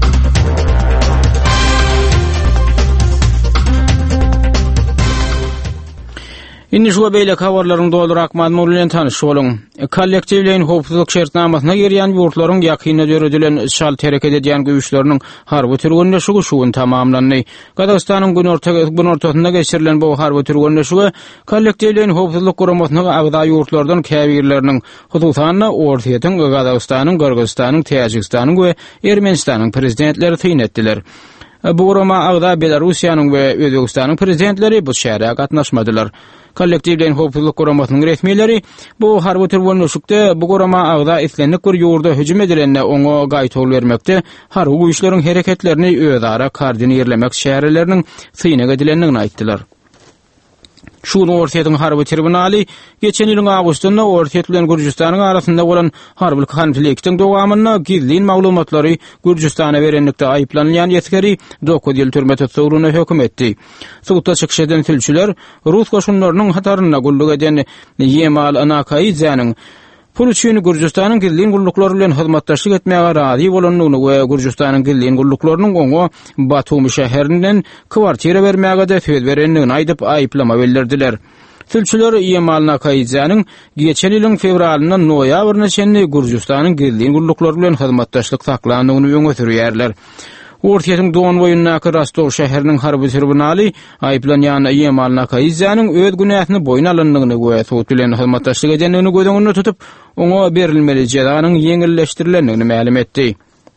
Indi şu beýle habarlaryň doldurak mazmuny bilen tanyşyp bolun. Kollektivlerin howpsuzlyk şertnamasyna girýän ýurtlaryň ýakyna döredilen şal tereket edýän güýçleriniň harby türgünleşigi şu gün tamamlandy. Gazagystanyň gün ortasynda geçirilen bu harby türgünleşigi kollektivlerin howpsuzlyk guramasyna agda ýurtlardan käbirleriniň, hususan Ortiýetiň, Gazagystanyň, Kyrgyzstanyň, Täjikistanyň we Ermenistanyň prezidentleri tyn etdiler. Bu gurama agda Belarusiýanyň we Özbegistanyň prezidentleri bu şäherä gatnaşmadylar. Kollektivlerin howpsuzlyk guramasynyň resmiýetleri bu harby türgünleşikde bu gurama agda islenlik bir ýurda hüjüm edilenine oňa gaýtol bermekde, harby güýçleriň hereketlerini özara koordinirlemek şäherleriniň synyk edilendigini aýtdylar. Şunu Ortiýetiň harby tribunaly geçen ýylyň awgustynda Ortiýet bilen Gürjistanyň arasynda bolan harby konfliktiň dowamyna gizli maglumatlary Gürjistana berenlikde aýplanýan ýeskeri dokuz ýyl türme tutuluny hökm etdi. Sugutda çykyş eden tilçiler Rus goşunlarynyň hataryna gulluk eden Yemal Anakayzanyň pul üçin Gürjistanyň gizli gullukları bilen hyzmatdaşlyk etmäge razy bolanlygyny we Gürjistanyň gizli gulluklarynyň oňa Batumi şäherinden kwartira bermäge de söz berenligini aýdyp aýplama bildirdiler. Tilçiler Yemal Anakayzanyň geçen ýylyň fevralyndan noýabryna çenli Gürjistanyň gizli gulluklary bilen hyzmatdaşlyk saklandygyny öňe sürýärler. Ortiýetiň doğan boyundaky Rostov şäheriniň harby tribunaly aýplanýan Yemal Anakayzanyň öz günäsini boyun alandygyny we sowut bilen hyzmatdaşlyk edenligini göz tutup oňa berilmeli jazanyň ýeňilleşdirilendigini ma'lum etdi.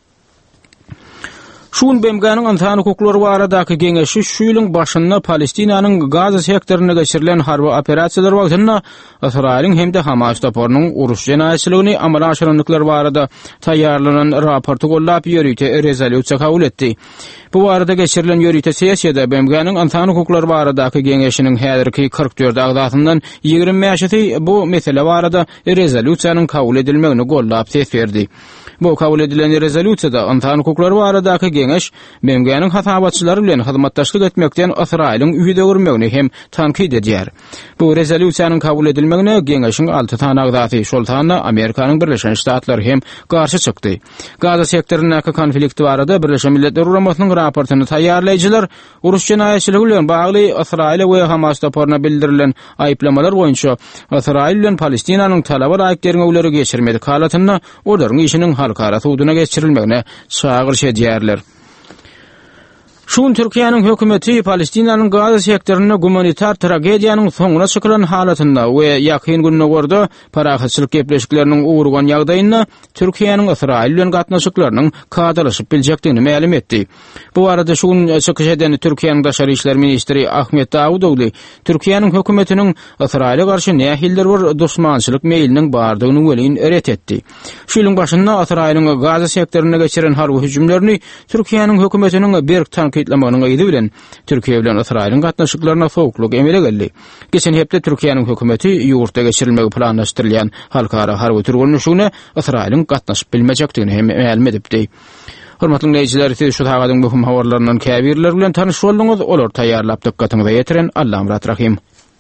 Şun B M G-nyň antany hukuklary baradaky geňeşi şu ýylyň başynda Palestinanyň Gaza sektoruna geçirilen harby operasiýalar wagtynda Israýlyň hemde Hamas toporunyň uruş jenaýetçiligini amala aşyranlyklary barada taýýarlanan raporty gollap ýörüýte rezolyusiýa kabul etdi. Bu barada geçirilen ýörüýte sessiýada B M G-nyň antany hukuklary baradaky geňeşiniň häzirki kırk dört agdasyndan ýygrimi mäşeti bu mesele barada rezolyusiýanyň kabul edilmegini gollap ses berdi. Bu kabul edilen rezolyusiýada antany hukuklary baradaky geňeş B M G-nyň hasabatçylary bilen hyzmatdaşlyk etmekden Israýlyň üýde görmegini hem tankid edýär. Bu rezolyusiýanyň kabul edilmegine geňeşiň alty tane agdasy, şol tane Amerikanyň Birleşen Ştatlary hem garşy çykdy. Gaza sektorunyň konflikti barada Birleşen Milletler Guramasynyň raportyny taýýarlaýjylar uruş jenaýetçiligi bilen bagly Israýl we Hamas toporunyna bildirilen aýplamalar boýunça Israýl bilen Palestinanyň talaba laýyk derňewleri geçirmedik halatyna olaryň işiniň halkara tuğduna geçirilmegine çağırış edýärler. Şun Türkiýanyň hökümeti Palestinanyň Gaza sektoruna gumanitar tragediýanyň soňuna çykylan halatynda we ýakyn günne gorda parahatçylyk gepleşikleriniň uğurgan ýagdaýynda Türkiýanyň Israil bilen gatnaşyklarynyň kadalaşyp biljekdigini ma'lum etdi. Bu arada şun çykyş eden Türkiýanyň Daşary işler ministri Ahmet Davudogly Türkiýanyň hökümetiniň Israil'e garşy nähildir bir duşmançylyk meýiliniň bardygyny welin eret etdi. Şuýlyň başynda Israil'in Gaza sektoruna geçiren harby hüjümlerini Türkiýanyň hökümetiniň berk kitlemanyň ýyly bilen Türkiýe bilen Israil'in gatnaşyklaryna soğukluk emele geldi. Geçen hepde Türkiýanyň hökümeti ýurtda geçirilmegi planlaşdyrylýan halkara harby türgünlüşüne Israil'in gatnaşyp bilmejekdigini hem ma'lum edipdi. Hormatly dinleýijiler, siz şu hagadyň bu habarlaryndan käbirler bilen tanyş bolduňyz, olar taýýarlap dikkatiňize ýetiren Allahym rahim.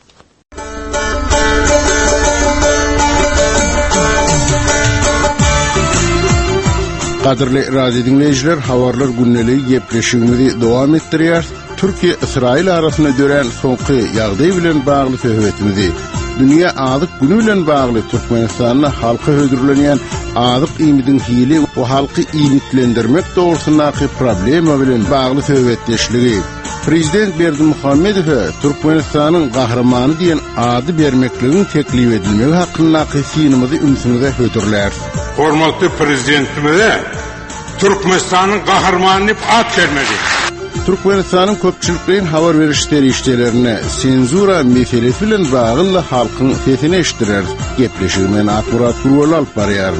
Qadirli radio dinleyijiler, habarlar günneli gepleşigimizi dowam etdirýär. Türkiýe Israil arasynda dören soňky ýagdaý bilen bagly söhbetimizi, dünýä azyk günü bilen bagly Türkmenistanyň halky hödürlenýän azyk ýymydyň hili we halky iýmitlendirmek dogrusundaky problema bilen bagly söhbetdeşligi. Prezident Berdimuhammedow Türkmenistanyň gahrymany diýen ady bermekligini teklip edilmegi hakyndaky synymyzy ümsüňize hödürler. Hormatly prezidentimize Türkmenistanyň gahrymany diýip ad bermeli. Türkmenistanyň köpçülikden habar berişleri işlerine senzura meselesi bilen bagly halkyň sesini eşitdirer. Gepleşigmen akurat gurul alyp barýar.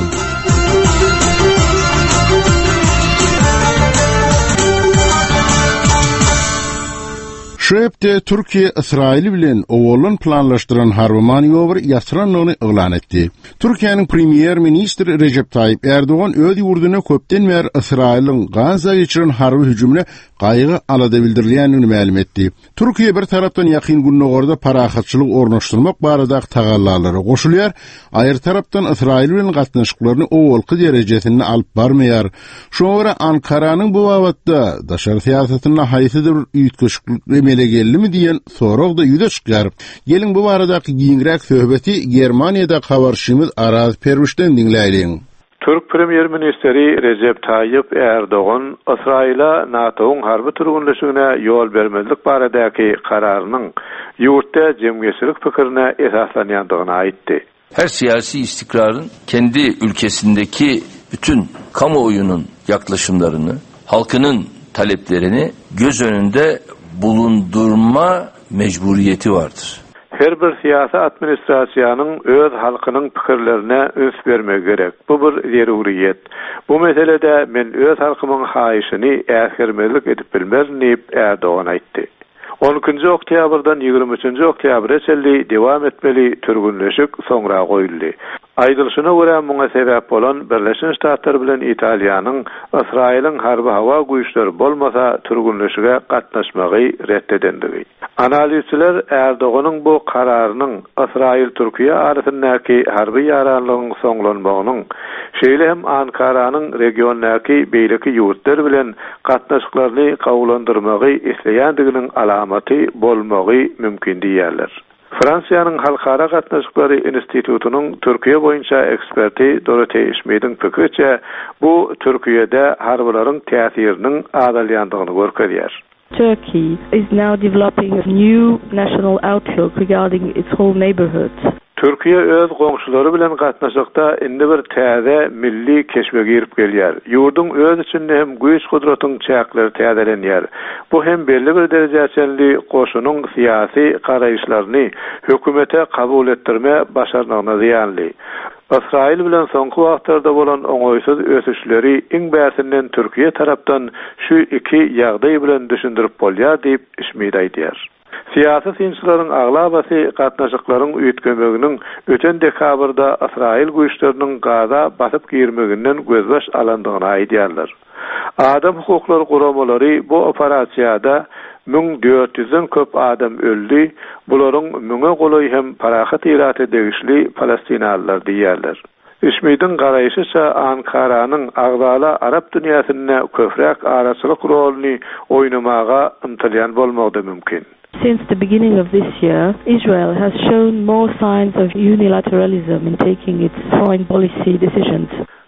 Şöpde Türkiye Israil bilen owalyn planlaşdyran harby manewr ýasranlygyny eglan etdi. Türkiýanyň premier ministri Recep Tayyip Erdoğan öz ýurduna köpden beri Israil'in Gaza geçiren harby hüjümine gaýgy alada bildirilýänini ma'lum etdi. Türkiýe bir tarapdan ýakyn günne gorda parahatçylyk ornaşdyrmak baradaky tagallalary goşulýar, aýr tarapdan Israil bilen gatnaşyklaryny owalky derejesinde alyp barmaýar. Şoňra Ankaranyň bu wagtda daşary siýasatyna haýsydyr ýetgeşiklik emele geldimi diýen sorag da ýüze çykýar. Gelin bu baradaky giňrek söhbeti Germaniýada habarçymyz Araz Perwişden dinläýin. Türk Premier Ministeri Recep Tayyip Erdoğan İsrail'a NATO'nun harby türgünleşigine ýol bermezlik baradaky kararynyň ýurtda jemgyýetçilik pikirine esaslanýandygyny aýtdy. Her siyasi istikrarın kendi ülkesindeki bütün kamuoyunun yaklaşımlarını, halkının taleplerini göz önünde bulundurma mecburiyeti vardır. Her bir siyasi administrasiýanyň öz halkynyň pikirlerine öns bermek gerek. Bu bir zeruriyet. Bu meselede men öz halkymyň haýyşyny äsgermezlik edip bilmezdim diýip Erdoğan aýtdy. on ikinji oktýabrdan ýygrimi üçinji oktýabra çelli dewam etmeli türgünleşik soňra goýuldy. Aýdylşyna görä muňa sebäp bolan Birleşen Ştatlar bilen Italiýanyň Israil'in harby hawa güýçleri bolmasa türgünleşige gatnaşmagy reddedendigi. Analizçiler Erdoğanyň bu kararynyň Israil Türkiýe arasyndaky harby ýaranlygyň soňlanmagynyň şeýle hem Ankaranyň regiondaky beýleki ýurtlar bilen gatnaşyklaryny gawlandyrmagy isleýändiginiň alamaty bolmagy mümkin diýerler. Fransiýanyň Halkara Gatnaşyklary Institutunyň Türkiýe boýunça eksperti Dorothy Schmidt'in pikiriçe bu Türkiýede harbylaryň täsiriniň azalýandygyny görkezýär. Turkey is now developing a new national outlook regarding its whole neighborhood. Türkiye öz goňşulary bilen gatnaşykda indi bir täze milli keşfe girip gelýär. Ýurdun öz içinde hem güýç gudratyň çäkleri täzelenýär. Bu hem belli bir derejeçeli goşunyň syýasy garaýşlaryny hökümete kabul etdirme başarnagyna ýanly. İsrail bilen soňky wagtlarda bolan oňoýsuz ösüşleri iň bäsinden Türkiye tarapdan şu iki ýagdaý bilen düşündirip bolýar diýip Schmidt aýdýar. Siyasi sinçilerin ağlabası gatnaşyklaryň üýtgemeginiň öten dekabrda İsrail güýçleriniň Gaza basyp girmeginden gözbaş alandygyny aýdýarlar. Adam hukuklary guramalary bu operasiýada min dört yüzden köp adam öldü. Bularyň müňe golaý hem parahat irat edişli Palestinalılar diýerler. Schmidt'in garaýşyça Ankaranyň agdala Arap dünýäsinde köprek araçylyk roluny oýnamaga ymtylýan bolmagdy mümkin. Since the beginning of this year, Israel has shown more signs of unilateralism in taking its foreign policy decisions.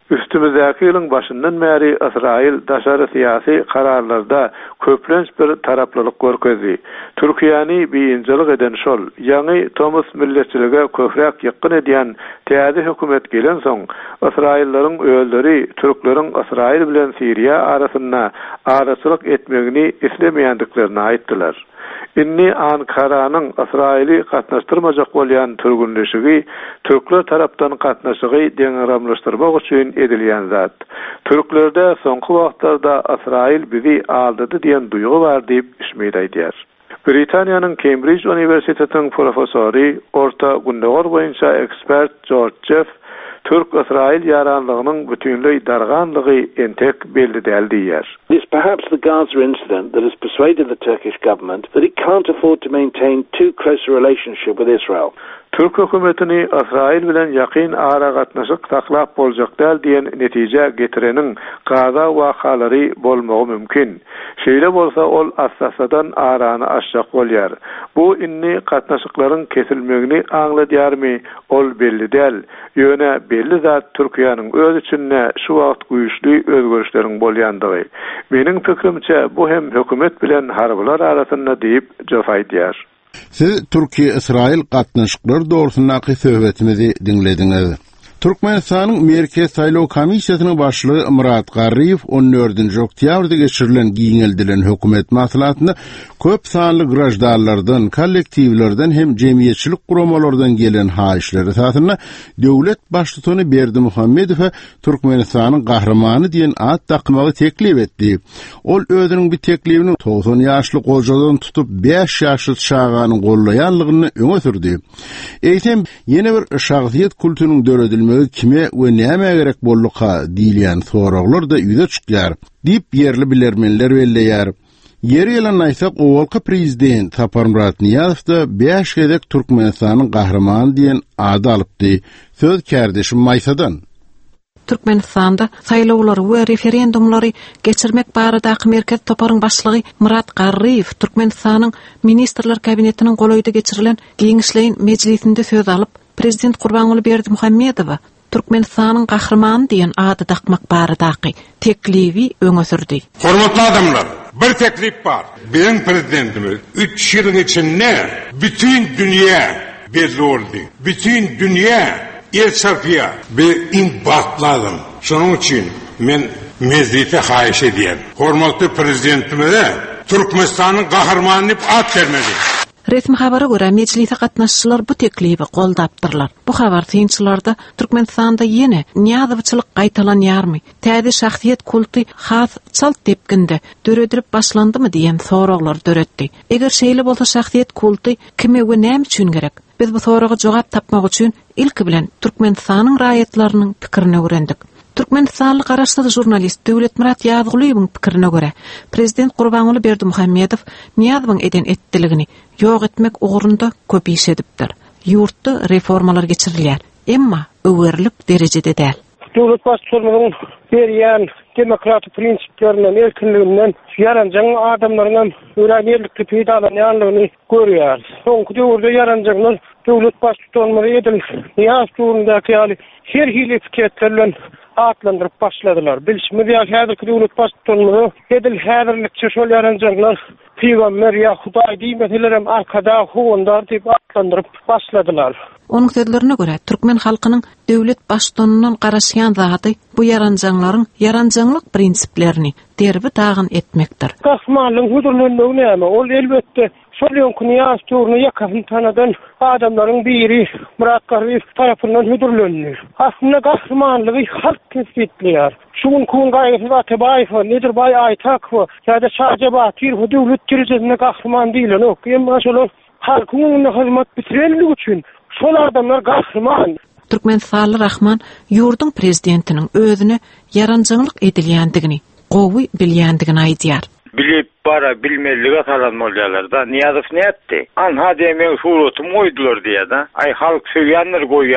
Üstümüzdäki ýylyň başyndan bäri Israil daşary syýasy kararlarda köplenç bir taraplalyk görkezdi. Türkiýany biýinjilik eden şol, ýa-ni Thomas milletçilige köpräk ýakyn edýän täze hökümet gelen soň, Israillaryň öýleri türkleriň Israil bilen Siriýa arasynda araçylyk etmegini islemeýändiklerini aýtdylar. Inni Ankara'nın İsrail'i katnaştırmajak bolýan türgünleşigi Türkler tarapdan katnaşygy deňramlaşdyrmak üçin edilýän zat. Türklerde soňky wagtlarda İsrail bizi aldydy diýen duýgu bar diýip ismet aýdýar. Britaniýanyň Cambridge Universitetiniň professory, orta gündegor boýunça ekspert George Jeff Türk-Israil yaranlygynyň bütünlüği darganlygy entek belli däl diýer. It's perhaps the Gaza incident that has persuaded the Turkish government that it can't afford to maintain too close a relationship with Israel. Türk hökümetini İsrail bilen ýakyn ara gatnaşyk taklap boljak däl diýen netije getirenin Gaza wakalary bolmagy mümkin. Şeýle bolsa ol assasadan arany aşjak bolýar. Bu inni gatnaşyklaryň kesilmegini aňladýarmy? Ol belli däl. Ýöne belli zat Türkiýanyň öz içinde şu wagt güýçli özgörüşleriň bolýandygy. Meniň pikirimçe bu hem hökümet bilen harbylar arasynda diýip jofaýdýar. Siz Türkiýe-Israil gatnaşyklar dogrusyndaki söhbetimizi dinlediňiz. Türkmenistanyň Merkez Saýlaw Komissiýasynyň başlygy Murat Garriýew on dördünji oktýabrda geçirilen giňeldilen hökümet maslahatynda köp sanly grajdanlardan, kollektiwlerden hem jemgyýetçilik guramalardan gelen haýyşlar esasynda döwlet başlygyny Berdimuhammedow Türkmenistanyň gahrymany diýen ad takmagy teklip etdi. Ol özüniň bir teklibini doksan ýaşly gojadan tutup beş ýaşly şaganyň gollaýanlygyny öňe sürdi. Eýsem ýene bir şahsiýet kulturynyň döredilmegi kime we näme gerek bolluka diýilýän soraglar da ýüze çykýar diýip yerli bilermenler belleýär. Ýeri ýalan aýsak, owalky prezident Sapar Murat Niýazow da beş gedek Türkmenistanyň gahrymany diýen ady alypdy. Söz kärdeşim Maýsadan. Türkmenistanda saýlawlary we referendumlary geçirmek baradaky merkez toparyň başlygy Murat Garriýew Türkmenistanyň ministrler kabinetiniň golaýda geçirilen giňişleýin mejlisinde söz alyp, Prezident Gurbanuly Berdimuhammedow Türkmenistanyň gahrymany diýen ady takmak baradaky teklibi öňe sürdi. Hormatly adamlar, bir teklip bar. Benim prezidentimiz üç ýylyň içinde bütün dünýä belli oldy. Bütün dünýä el sarfia bir imbatladım. Şonuň üçin men mezlite haýyş edýän. Hormatly prezidentimize Türkmenistanyň gahrymany diýip ad bermeli. Resmi habara göre meclise gatnaşçylar bu teklibi goldapdyrlar. Bu habar synçylarda Türkmenistanda ýene niýazawçylyk gaýtalanýarmy? Täze şahsiýet kulty has çalt tepkinde döredilip başlandymy diýen soraglar döretdi. Eger şeýle bolsa şahsiýet kulty kime we näme üçin gerek? Biz bu soraga jogap tapmak üçin ilki bilen Türkmenistanyň raýatlarynyň pikirini öwrendik. Türkmenistanly garaşly jurnalist Döwlet Murat Ýazgulyowyň pikirine görä, Prezident Gurbanuly Berdimuhammedow Niýazowyň eden etdiligini ýok etmek ugrunda köp iş edipdir. Ýurtda reformalar geçirilýär, emma öwürlük derejede däl. Döwlet başçylygynyň berýän demokratik prinsiplerinden, erkinliginden ýaranjak adamlaryň öwrenýärlikli peýdalanýanlygyny görýär. Soňky döwürde ýaranjaklar döwlet başçylary edil ýaşduryndaky ýaly her hili fikirlerden atlandyryp başladylar. Bilişmedi ýa häzirki döwlet başçylary edil häzirlikçi şol ýaranjaklar Peygamber ýa Hudaý diýmediler hem arkada howundar diýip atlandyryp başladylar. Onun sözlerine göre Türkmen halkynyň döwlet başçylygynyň garaşýan zaty bu ýaranjaklaryň ýaranjanlyk prinsiplerini derbi dagyn etmekdir. Gahmanlyň huzurlulygy näme? Ol elbetde şol ýönüni ýaşdyryny ýakyn tanadan adamlaryň biri Murat Garriýew tarapyndan huzurlanýar. Aslynda gahmanlygy halk kesipleýär. Şuň kun gaýrysy Atabaýew, nedir baý Aýtakow, ýa-da Şahjaba Tir döwlet derejesinde gahman diýilen, emma şol halkyň hyzmat bitirenligi üçin şol adamlar gahryman. Türkmenistanyň Rahman ýurdun prezidentiniň özüne ýaranjanlyk edilýändigini, gowy bilýändigini aýdýar. Bilip bara bilmezlige salanmalýarlar da Niýazow näetdi? An hademeň şuruty moýdular diýe da, ay halk söýýänler goýýa diýip.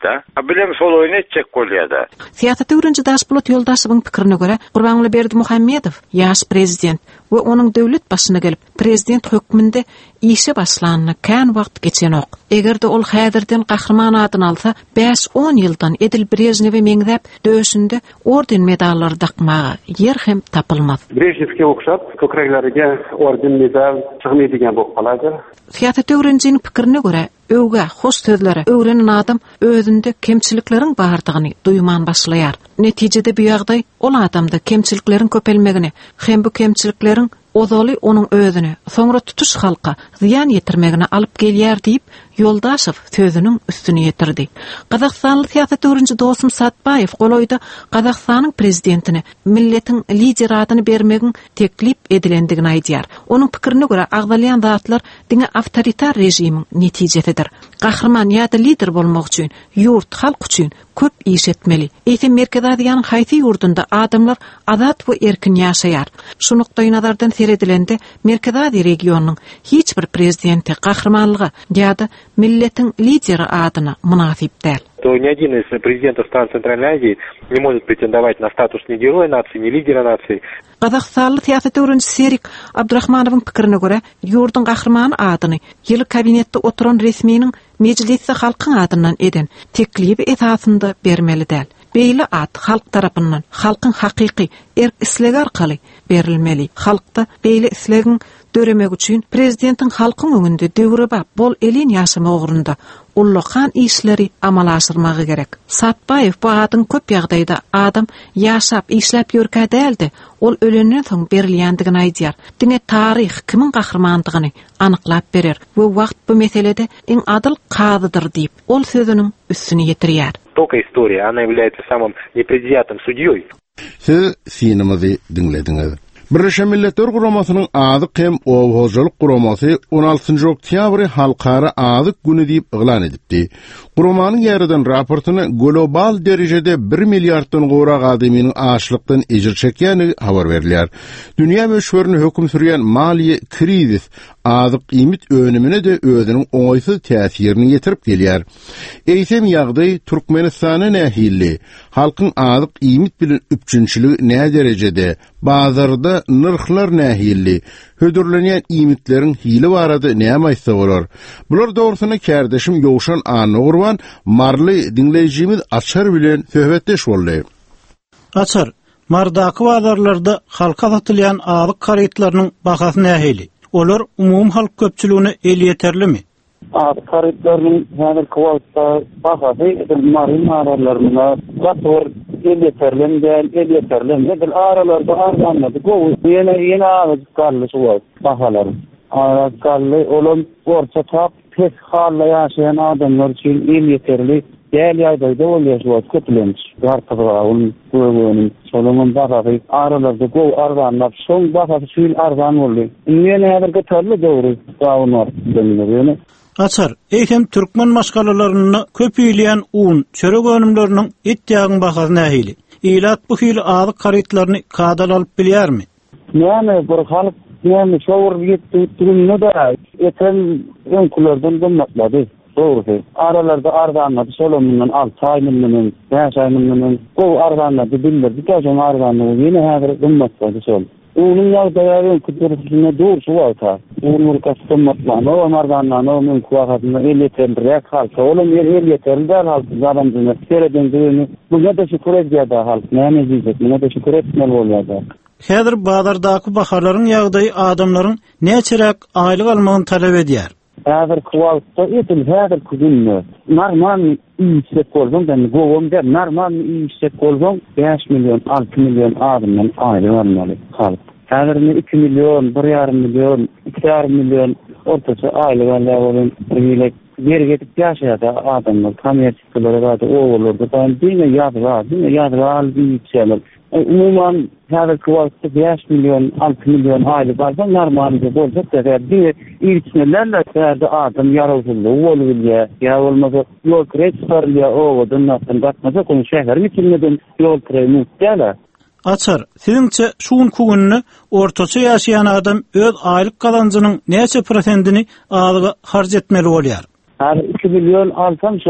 da. Bilem sol oyun etjek bolýar-da. Siýasat öwrenji Daşbulat Ýoldaşowyň pikirine görä, Gurbanuly Muhammedov, ýaş prezident we onuň döwlet başyna gelip prezident hökmünde işe başlanyny kän wagt geçen ok. Egerde ol häzirden gahrman adyny alsa, beş on ýyldan Edil Brejnewi meňzäp döşünde orden medallary dakmaga yer hem tapylmaz. Brejnewke okşap, kökreklerige orden medal çygmaydigan bolup galadyr. Siýasat öwrenjiň pikirine görä, öwge, hoş sözlere öwrenen adam özünde kemçilikleriň bardygyny duýman başlaýar. Netijede bu ýagdaý ol adamda kemçilikleriň köpelmegini hem bu kemçilikleriň ozaly onuň özüne, soňra tutuş halka ziyan ýetirmegine alyp gelýär diýip Ýoldaşow sözüniň üstüne ýetirdi. Gazakstanly siýasat öwrenji Dostum Satbaýew goloýda Gazakstanyň prezidentine milletiň lider adyny bermegiň teklip edilendigini aýdýar. Onuň pikirine görä agdalýan zatlar diňe awtoritar rejimiň netijesidir. Gahrman ýa-da lider bolmak üçin, ýurt, halk üçin köp iş etmeli. Eýsem Merkez Aziýanyň haýsy ýurdunda adamlar azat we erkin ýaşaýar. Şunukdaý nazardan seredilende Merkez Aziýa regionunyň hiç bir prezidenti gahrmanlygy ýa-da milletiň lideri adyna münasip däl. То ни один из президентов стран Центральной Азии не может претендовать на статус ни героя нации, ни лидера нации. Gazakstanly siýasat öwrenji Serik Abdurrahmanowyň pikirine görä, ýurdun gahrmany adyny ýyly kabinetde oturan resminiň mecliste halkyň adynyň eden teklibi esasynda bermeli däl. Beýle ad halk tarapyndan halkyň hakyky erk isleg arkaly berilmeli. Halkda beýle islegiň döremek üçin prezidentiň halkyň öňünde döwrebap bol elin ýaşama ogrunda ullakan işleri amal aşyrmagy gerek. Satbaýew bu adyň köp ýagdaýda adam ýaşap işläp ýörkä däldi, ol ölenden soň berilýändigini aýdýar. Diňe taryh kimin gahrmandygyny anyklap berer we wagt bu meselede iň adyl kadydyr diýip ol sözüniň üstüne ýetirýär. Только история, она является самым непредвзятым судьей. Siz sinemazy dinlediňiz. Birleşen Milletler Guramasynyň azyk hem owhozlyk guramasy on altynjy oktýabry halkara azyk güni diýip eglan edipdi. Guramanyň ýerden raportuny global derejede bir milliarddan gorak adamyň açlykdan ejir çekýäni habar berilýär. Dünýä meşhurny hökm sürýän maliýe krizis azyk ýymit önümine de özüniň oňaýsyz täsirini ýetirip gelýär. Eýsem ýagdaý Türkmenistanyň nähilli halkyň azyk ýymit bilen üçinçiligi nä derejede bazarda nırxlar nähilli hödürlenýän ýymytleriň hili barady näme aýtsa bolar. Bular dogrusyna kärdeşim Ýowşan Any Gurban marly dinleýijimiz Açar bilen söhbetdeş boldy. Açar, mardaky bazarlarda halka satylýan alyk karytlarynyň bahasy nähili? Olar umum halk köpçüligine el yeterlimi? Alyk karytlarynyň häzir kwalta bahasy marly aralarynda gator el yeterlimi däl, el yeterlimi däl aralarda arzanlady. Gowy ýene ýene azyk gally şuwat bahalary. Azyk gally olan orta tap pes halla ýaşaýan adamlar üçin el yeterli däl ýagdaýda bolýar şuwat köplenç. Gartygyň göwüniň solunun bahasy aralarda gow arzanlap şoň bahasy şuýl arzan boldy. Ýene häzirki türlü döwri gawunlar denilýär. Açar, eýsem türkmen maşgalalaryny köpüýleýän un, çörek önümleriniň etýägiň bahasy nähili? Eýlat bu hili azyk karytlaryny kadal alyp bilýärmi? Näme bir halk näme şowur ýetdirýärmi da eten öňkülerden gymmatlady. Doğru. Aralarda arzanlady, solomynyň altı ay milyonyň, beş ay milyonyň, bu arzanlady bildirdi. Gaýjyň arzanlady ýene häzir gymmatlady sol. Onun ýagdaýaryň kütürüsine doğru wagta. Onun kastymmatlany, o arzanlany, onun kuwagatyny elýetendirek halka, olam ýer elýetendir halka zaramdyny, seredendini. Bu ýa-da şükür edýär halk. Näme diýjek? Näme de şükür etmeli bolýar. Häzir bazardaky bahalaryň ýagdaýy adamlaryň näçerek aýlyk almagyny talap edýär. Häzir kwalta etil häzir kudunny. Normal işlek bolsaň da gowum der normal işlek bolsaň beş milyon, altı milyon adamdan aýlyk almaly halk. Häzir iki milyon, bir ýarym milyon, iki ýarym milyon ortaça aýlyk almaly bolýar. Yer getip ýaşaýar adamlar, kommersiýalary da oğullarda da diňe ýadlar, diňe ýadlar diýýärler. Umuman häzir kwalta beş milyon, altı milyon aýlyk bolsa normalde bolsa da bir ilçelerle täze adam ýaraldyly bolýar. Ýa bolmasa ýol kretler ýa owadan natdan gatmasa konuş şäher bitirmeden ýol kremi däle. Açar, siziňçe şuň kugünni ortaça ýaşaýan adam öz aýlyk galancynyň näçe prosentini alyga harj etmeli bolýar? Her iki milyon alsam şoň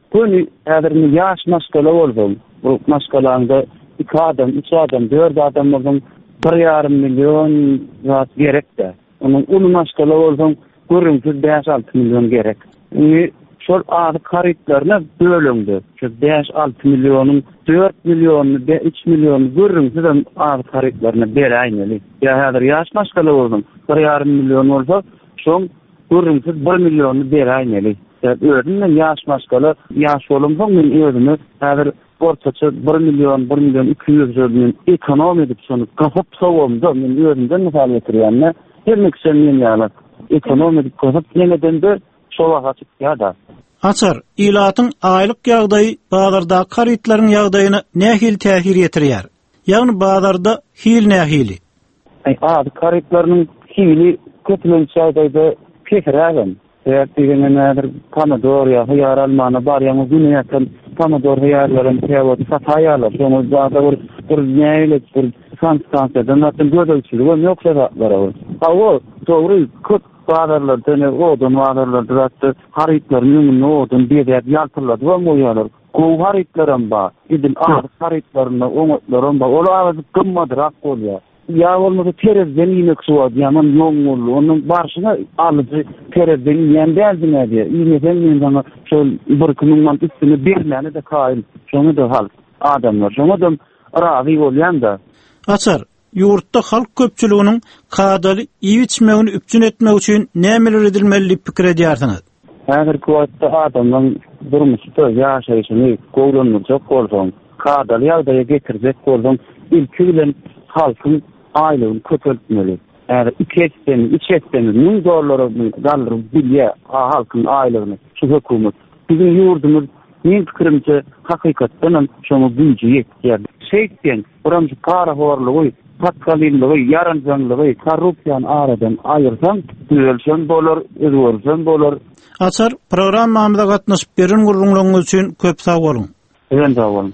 Bunu häzirki ýaş maskala boldy. Bu maskalanda iki adam, üç adam, dört adam bolsun, bir yarım milyon zat gerekde. Onun ulu maskala bolsun, görüntü beş altı milyon gerek. Indi şol adı karitlarına bölündü. Şu beş altı milyonun dört milyonu, üç milyonu görüntü de adı karitlarına beräýmeli. Ya häzir ýaş maskala bolsun, bir yarım milyon bolsa, şoň görüntü bir milyonu beräýmeli. Ördünden yaş maskala, yaş olumdan men ördünü, häzir ortaça bir milyon, bir milyon iki yüz ördünün ekonomi edip sonu kapıp savumda men ördünden misal getirýänne, her sen men ýaly ekonomi edip kapıp ýeneden de şowa çykýar. Açar, ilatyň aýlyk ýagdaýy bazarda karitlaryň ýagdaýyna nähil täsir ýetirýär? Ýagny bazarda hil nähili? Ay, ady karitlaryň hili köplençe ýagdaýda keferägen. Eğer diğerine nedir pomidor ya hıyar almanı var ya muzun yakın pomidor hıyarların tevot satayarlar. Sonra daha bir bir neyle bir sanstansadan atın gödülçülü var yoksa da var olur. Ha o doğru kut bağlarlar dene odun bağlarlar durattı haritların odun bir de yaltırladı var mı uyarlar. Kov haritlarım ba idin ağır haritlarına umutlarım ba ola ağzı kımmadır ak oluyor. Ya olmadı terezden inek suvadı yaman yoğunluğu onun başına alıcı terezden yendeldi ne diye iğneden yendana şöyle bir kınından üstünü birmeni de kail şunu da halk adamlar şunu da razı olayan da Açar, yurtta halk köpçülüğünün kadalı iyi içmeğini üpçün etmek için nemeler edilmeli pikir ediyorsunuz? Her kuvvette adamdan durmuştu yaşayışını kovlanılacak olsun kadalı yağdaya getirecek olsun ilküyle halkın aylığını köpeltmeli. Eğer iki etmeni, üç etmeni, min dolarını dalır bilye halkın aylığını, şu hükümet. Bizim yurdumuz, min fikrimce hakikatten şunu büyücü yetkiyerdi. Şeyden, buramcı kara horluğu, patkaliliği, yarancanlığı, korrupsiyan aradan ayırsan, düzelsen bolar, edilsen bolar. Açar, programmamıza katnaşıp berin gurrunluğunuz için köp sağ olun. Evet, sağ olun.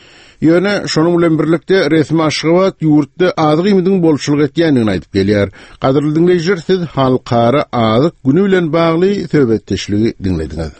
Ýöne şonuň bilen birlikde resmi aşgabat ýurtda azyk ýmydyň bolşulyk etýändigini aýdyp gelýär. Gaderly dinleýijiler, siz halkara azyk güni bilen bagly söhbetdeşligi dinlediňiz.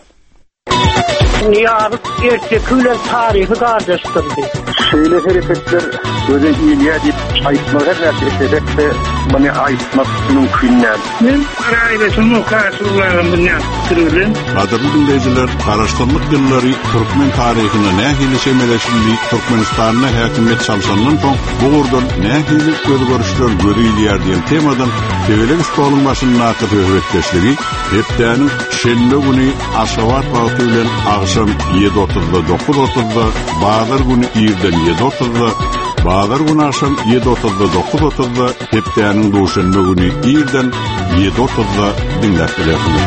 Niýazyk erkekler taryhy gardaşdyrdy. Şeýle hereketler öze ýylýa diýip aýtmaga näçe de muny aýtmak mümkin näme? Men araýdasyny karşylaryň bilen türlüm. Gaderly dinleýijiler, garaşdyrlyk ýyllary türkmen taryhyna nähili şemeleşildi, Türkmenistanyna häkimet çalşandan soň bu gurdan nähili gözgörüşler görýär diýen temadan Tewelek şkoluň başyny nakyp öwretdeşligi, hepdäniň şenbe güni Aşgabat wagty bilen akşam ýedi otuzda dokuz otuzda, bazar güni ýerden ýedi otuzda, bazar güni akşam ýedi otuzda dokuz otuzda, hepdäniň duşanbe güni ýerden ýedi otuzda dinläp bilersiňiz.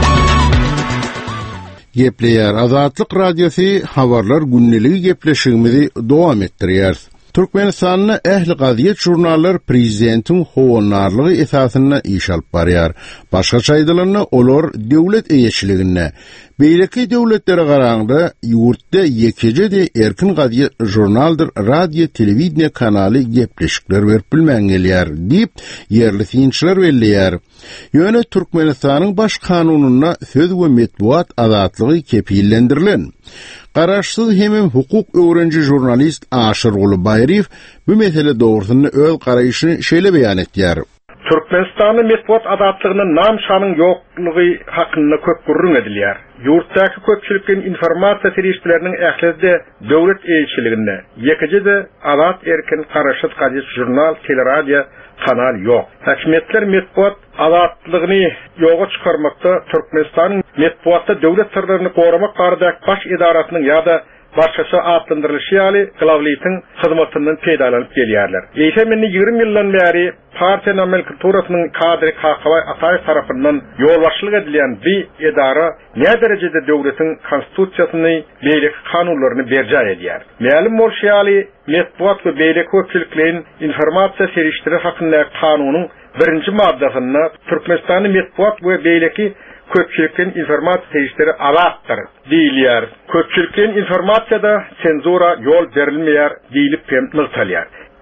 Gepleýär Azatlyk radiosy habarlar günneligi gepleşigimizi dowam etdirýär. Türkmenistanyň ähli gaziýet jurnallar prezidentiň howunarlygy esasyna iş alyp barýar. Başga aýdylarynda olar döwlet eýeçiligine, beýleki döwletlere garaňda ýurtda ýekije de erkin gaziýet jurnaldyr, radio, telewiziýa kanaly gepleşikler berip bilmän gelýär diýip ýerli synçylar belleýär. Ýöne Türkmenistanyň baş kanunyna söz we metbuat azatlygy kepillendirilen Garaşsyz hemem hukuk öwrenji jurnalist Aşyr Gulbayriýew bu mesele dogrusynda öz garaýyşyny şeýle beýan etýär. Türkmenistanyň metbuat azatlygynyň nam şanyň ýoklugy hakynda köp gurrun edilýär. Ýurtdaky köpçülikin informasiýa serişçileriniň ählide döwlet eýçiliginde, ýekide azat erkin garaşsyz gazetçi jurnal, teleradio kanal yok. Hakimiyetler metbuat azatlygyny ýoga çykarmakda Türkmenistanyň metbuatda döwlet sirlerini goramak barada baş idarasynyň ýa-da başgaça atlandyrylşy ýaly glavliýetiň hyzmatyndan peýdalanyp gelýärler. Ýeşemini ýygrimi ýyldan bäri partiýa nomenklaturasynyň kadry Kakabay Ataýew tarapyndan ýolbaşçylyk edilen bir edara ne derejede döwletiň konstitusiýasyny, beýleki kanunlaryny berja edýär. Mälim bolşy ýaly metbuat we beýleki köpçüliklerin informasiýa serişleri hakyndaky kanunyň birinji maddasyna Türkmenistanyň metbuat we beýleki köpçülikin informasiýa serişleri alatdyr diýilýär. Köpçülikin informasiýada senzura ýol berilmeýär diýilip hem nyktalýar.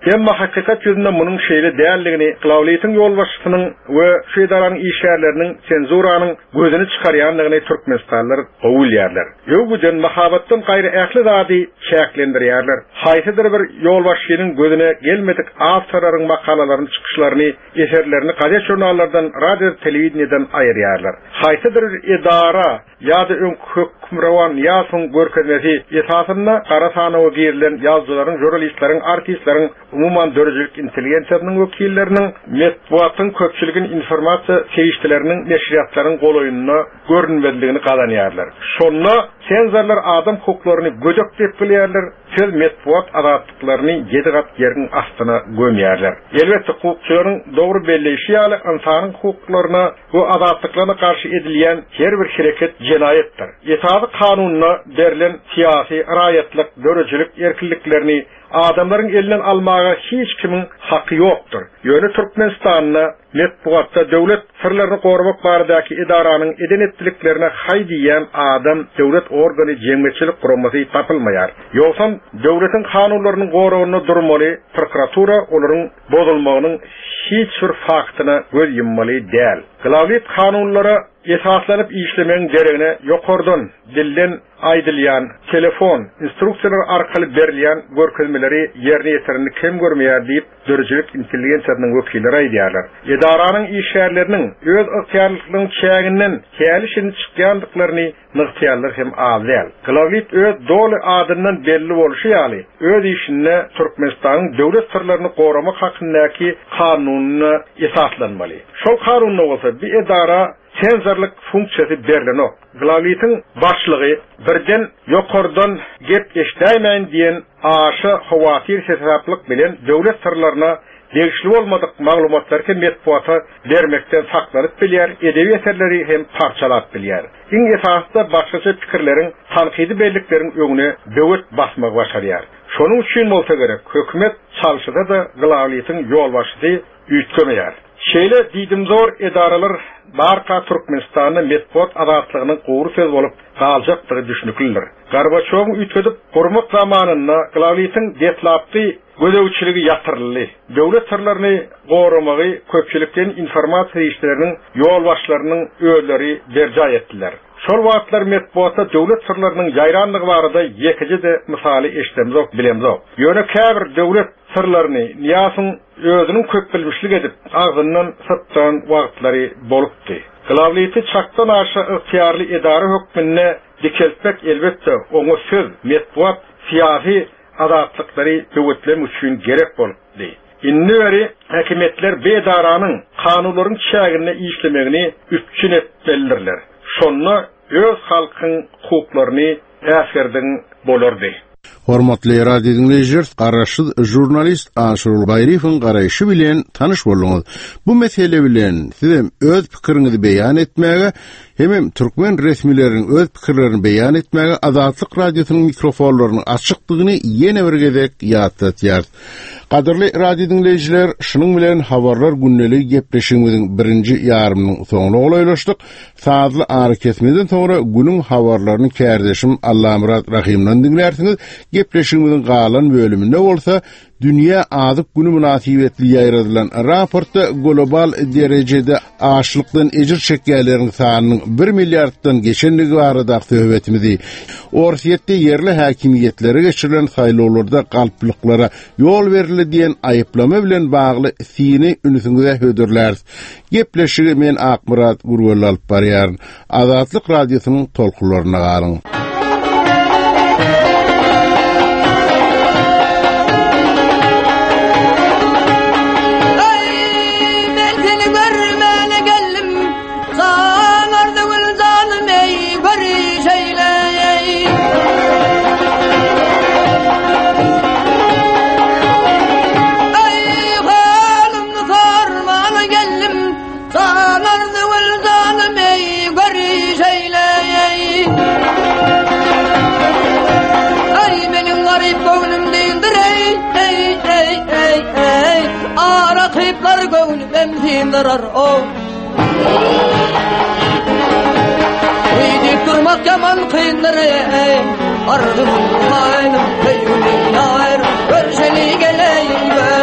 Emma hakikat yüzünde bunun şeýle däldigini Glawliýetin ýolbaşçysynyň we şu edaranın işgärleriniň sensuranın gözüni çykarýanlygyny türkmenistanlylar gowulýarlar. Ýög bujen mahabatdan gaýry ähli zady çäklendirýärler. Haýsydyr bir ýolbaşçynyň gözüne gelmedik awtorlaryň makalalaryny çykyşlaryny, eserlerini gazet jurnallardan, radio, telewizionydan aýyrýarlar. Haýsydyr edara ýa-da öň hökümrawan ýasyň görkezmesi esasyna gara sanawy girilen ýazgylaryň, jurnalistlaryň, artistlaryň, umuman dörjülük intelligensiýasynyň wekilleriniň medeniýetiň köpçüligin informasiýa seýişçileriniň neşriýatlaryň goloýunyna görünmezligini gazanýarlar. Şonda senzorlar adam hukuklaryny göjek dep bilýärler, söz medeniýet adatlyklaryny ýedi gat ýerin astyna gömýärler. Elbetde hukukçylaryň dogry belleşi ýaly insanyň hukuklaryna we adatlyklaryna karşı edilýän her bir hereket jinayetdir. Ýetaby kanunyna berilen siyasi, raýatlyk, dörjülük erkinliklerini adamların elinden almağa hiç kimin hakkı yoktur. Yönü Türkmenistan'na metbuatda devlet sırlarını korumak baradaki idaranın edenetliliklerine haydiyen adam devlet organı cemiyetçilik kurulması tapılmayar. Yoksa devletin kanunlarının koruğunu durmalı, prokuratura onların bozulmağının hiç bir faktına göz yummalı değil. Glawliýet kanunlara esaslanıp işlemenin gereğine yokordan, dilden aydılyan, telefon, instruksiyalar arkaly berilýän görkezmeleri ýerine ýetirini kim görmeýär diýip dörjülük intelligensiýasynyň wekilleri aýdýarlar. Edaranyň işgärleriniň öz yktiýarlygynyň çäginden käli şini çykýandyklaryny nyktyýarlar hem azal. Glawliýet öz doly adyndan belli bolşy ýaly öz işine Türkmenistanyň döwlet sırlaryny goramak hakyndaky kanunyna esaslanmaly. Şol kanunyna bolsa bir edara senzorlyk funksiyasy berileno. Glawliýetin başlygy birden ýokardan gep eşdäýmän diýen aşy hawatyr hesaplyk bilen döwlet sırlaryna degişli bolmadyk maglumatlarky medeniýete bermekden saklanyp bilýär, edebi eserleri hem parçalap bilýär. Iň esasda başgaça pikirleriň, tanqidi bellikleriň öňüne döwlet basmagy başarýar. Şonuň üçin bolsa gerek, hökümet çalşyda da Glawliýetin ýolbaşçysy üýtgemeýär. Şeýle diýdim zor edaralar barka Türkmenistanyň medeniýet adatlygynyň gowru söz bolup galjakdygy düşünüklidir. Gorbaçowyň üýtgedip gurmak zamanynda Glawliýetin detlapdy gödäwçiligi ýatyrly. Döwlet sırlaryny goramagy köpçülikden informasiýa işleriniň ýolbaşçylarynyň öýleri berja etdiler. Şol wagtlar medeniýetde döwlet sırlarynyň ýaýranlygy barada ýekiji de misaly eşdemzok bilemzok. Ýöne käbir döwlet sırlaryny niýasyň özüniň köp bilmişlik edip agzyndan satdan wagtlary bolupdy. Glawliýeti çakdan aşy yktiýarly edara hökmüne dikeltmek elbetde oňa söz, medeniýet, siýasy adatlykları döwletler üçin gerek bolupdy. Inni beri häkimetler bu edaranyň kanunlaryň çägine işlemegini üçin etdiler. Şonna öz halkyň hukuklaryny äsgerden bolardy. Hormatly radio dinleýijiler, garaşy jurnalist Aşurul Gaýrywyň garaýşy bilen tanyş bolýaňyz. Bu mesele bilen sizem öz pikiriňizi beýan etmäge, hem türkmen resmileriniň öz pikirlerini beýan etmäge Azatlyk radiosynyň mikrofonlarynyň açykdygyny ýene bir gezek ýatdatýar. Gadyrly radio dinleýijiler, şunuň bilen habarlar günnelik gepleşigimiziň birinji ýarymynyň soňuna golaýlaşdyk. Saatly ary kesmeden soňra günüň habarlaryny kärdeşim Allahamrat Rahimden dinlersiňiz. Gepleşigimiziň galan bölüminde bolsa Dünya Azyk Günü münasibetli ýaýradylan raportda global derejede açlykdan ejir çekýärleriň sanynyň bir milliarddan geçenligi barada söhbetimizi, Orsiýetde yerli häkimiýetlere geçirilen saýlawlarda galplyklara ýol berildi diýen aýyplama bilen bagly sini ünüsüňize hödürler. Gepleşigi men Akmurat Gurgel alyp barýar. Azatlyk radiosynyň tolkularyna galyň. Darar o Uydik durmak yaman kıyındır Ardımın kaynım Kıyımın yayr Görşeli geleyim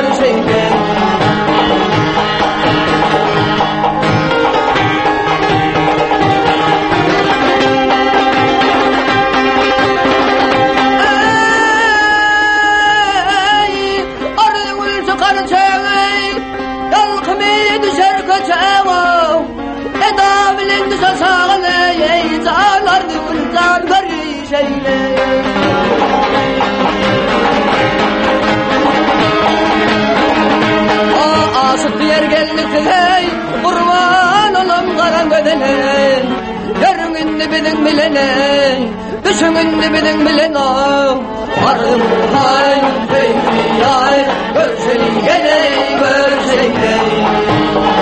eyle. Aa aşık yer geldi hey, kurban olam karan bedene. Görününde bilin bilene, düşününde bilin bilene. Arım hay, hey hay, görseli geley, görseli geley.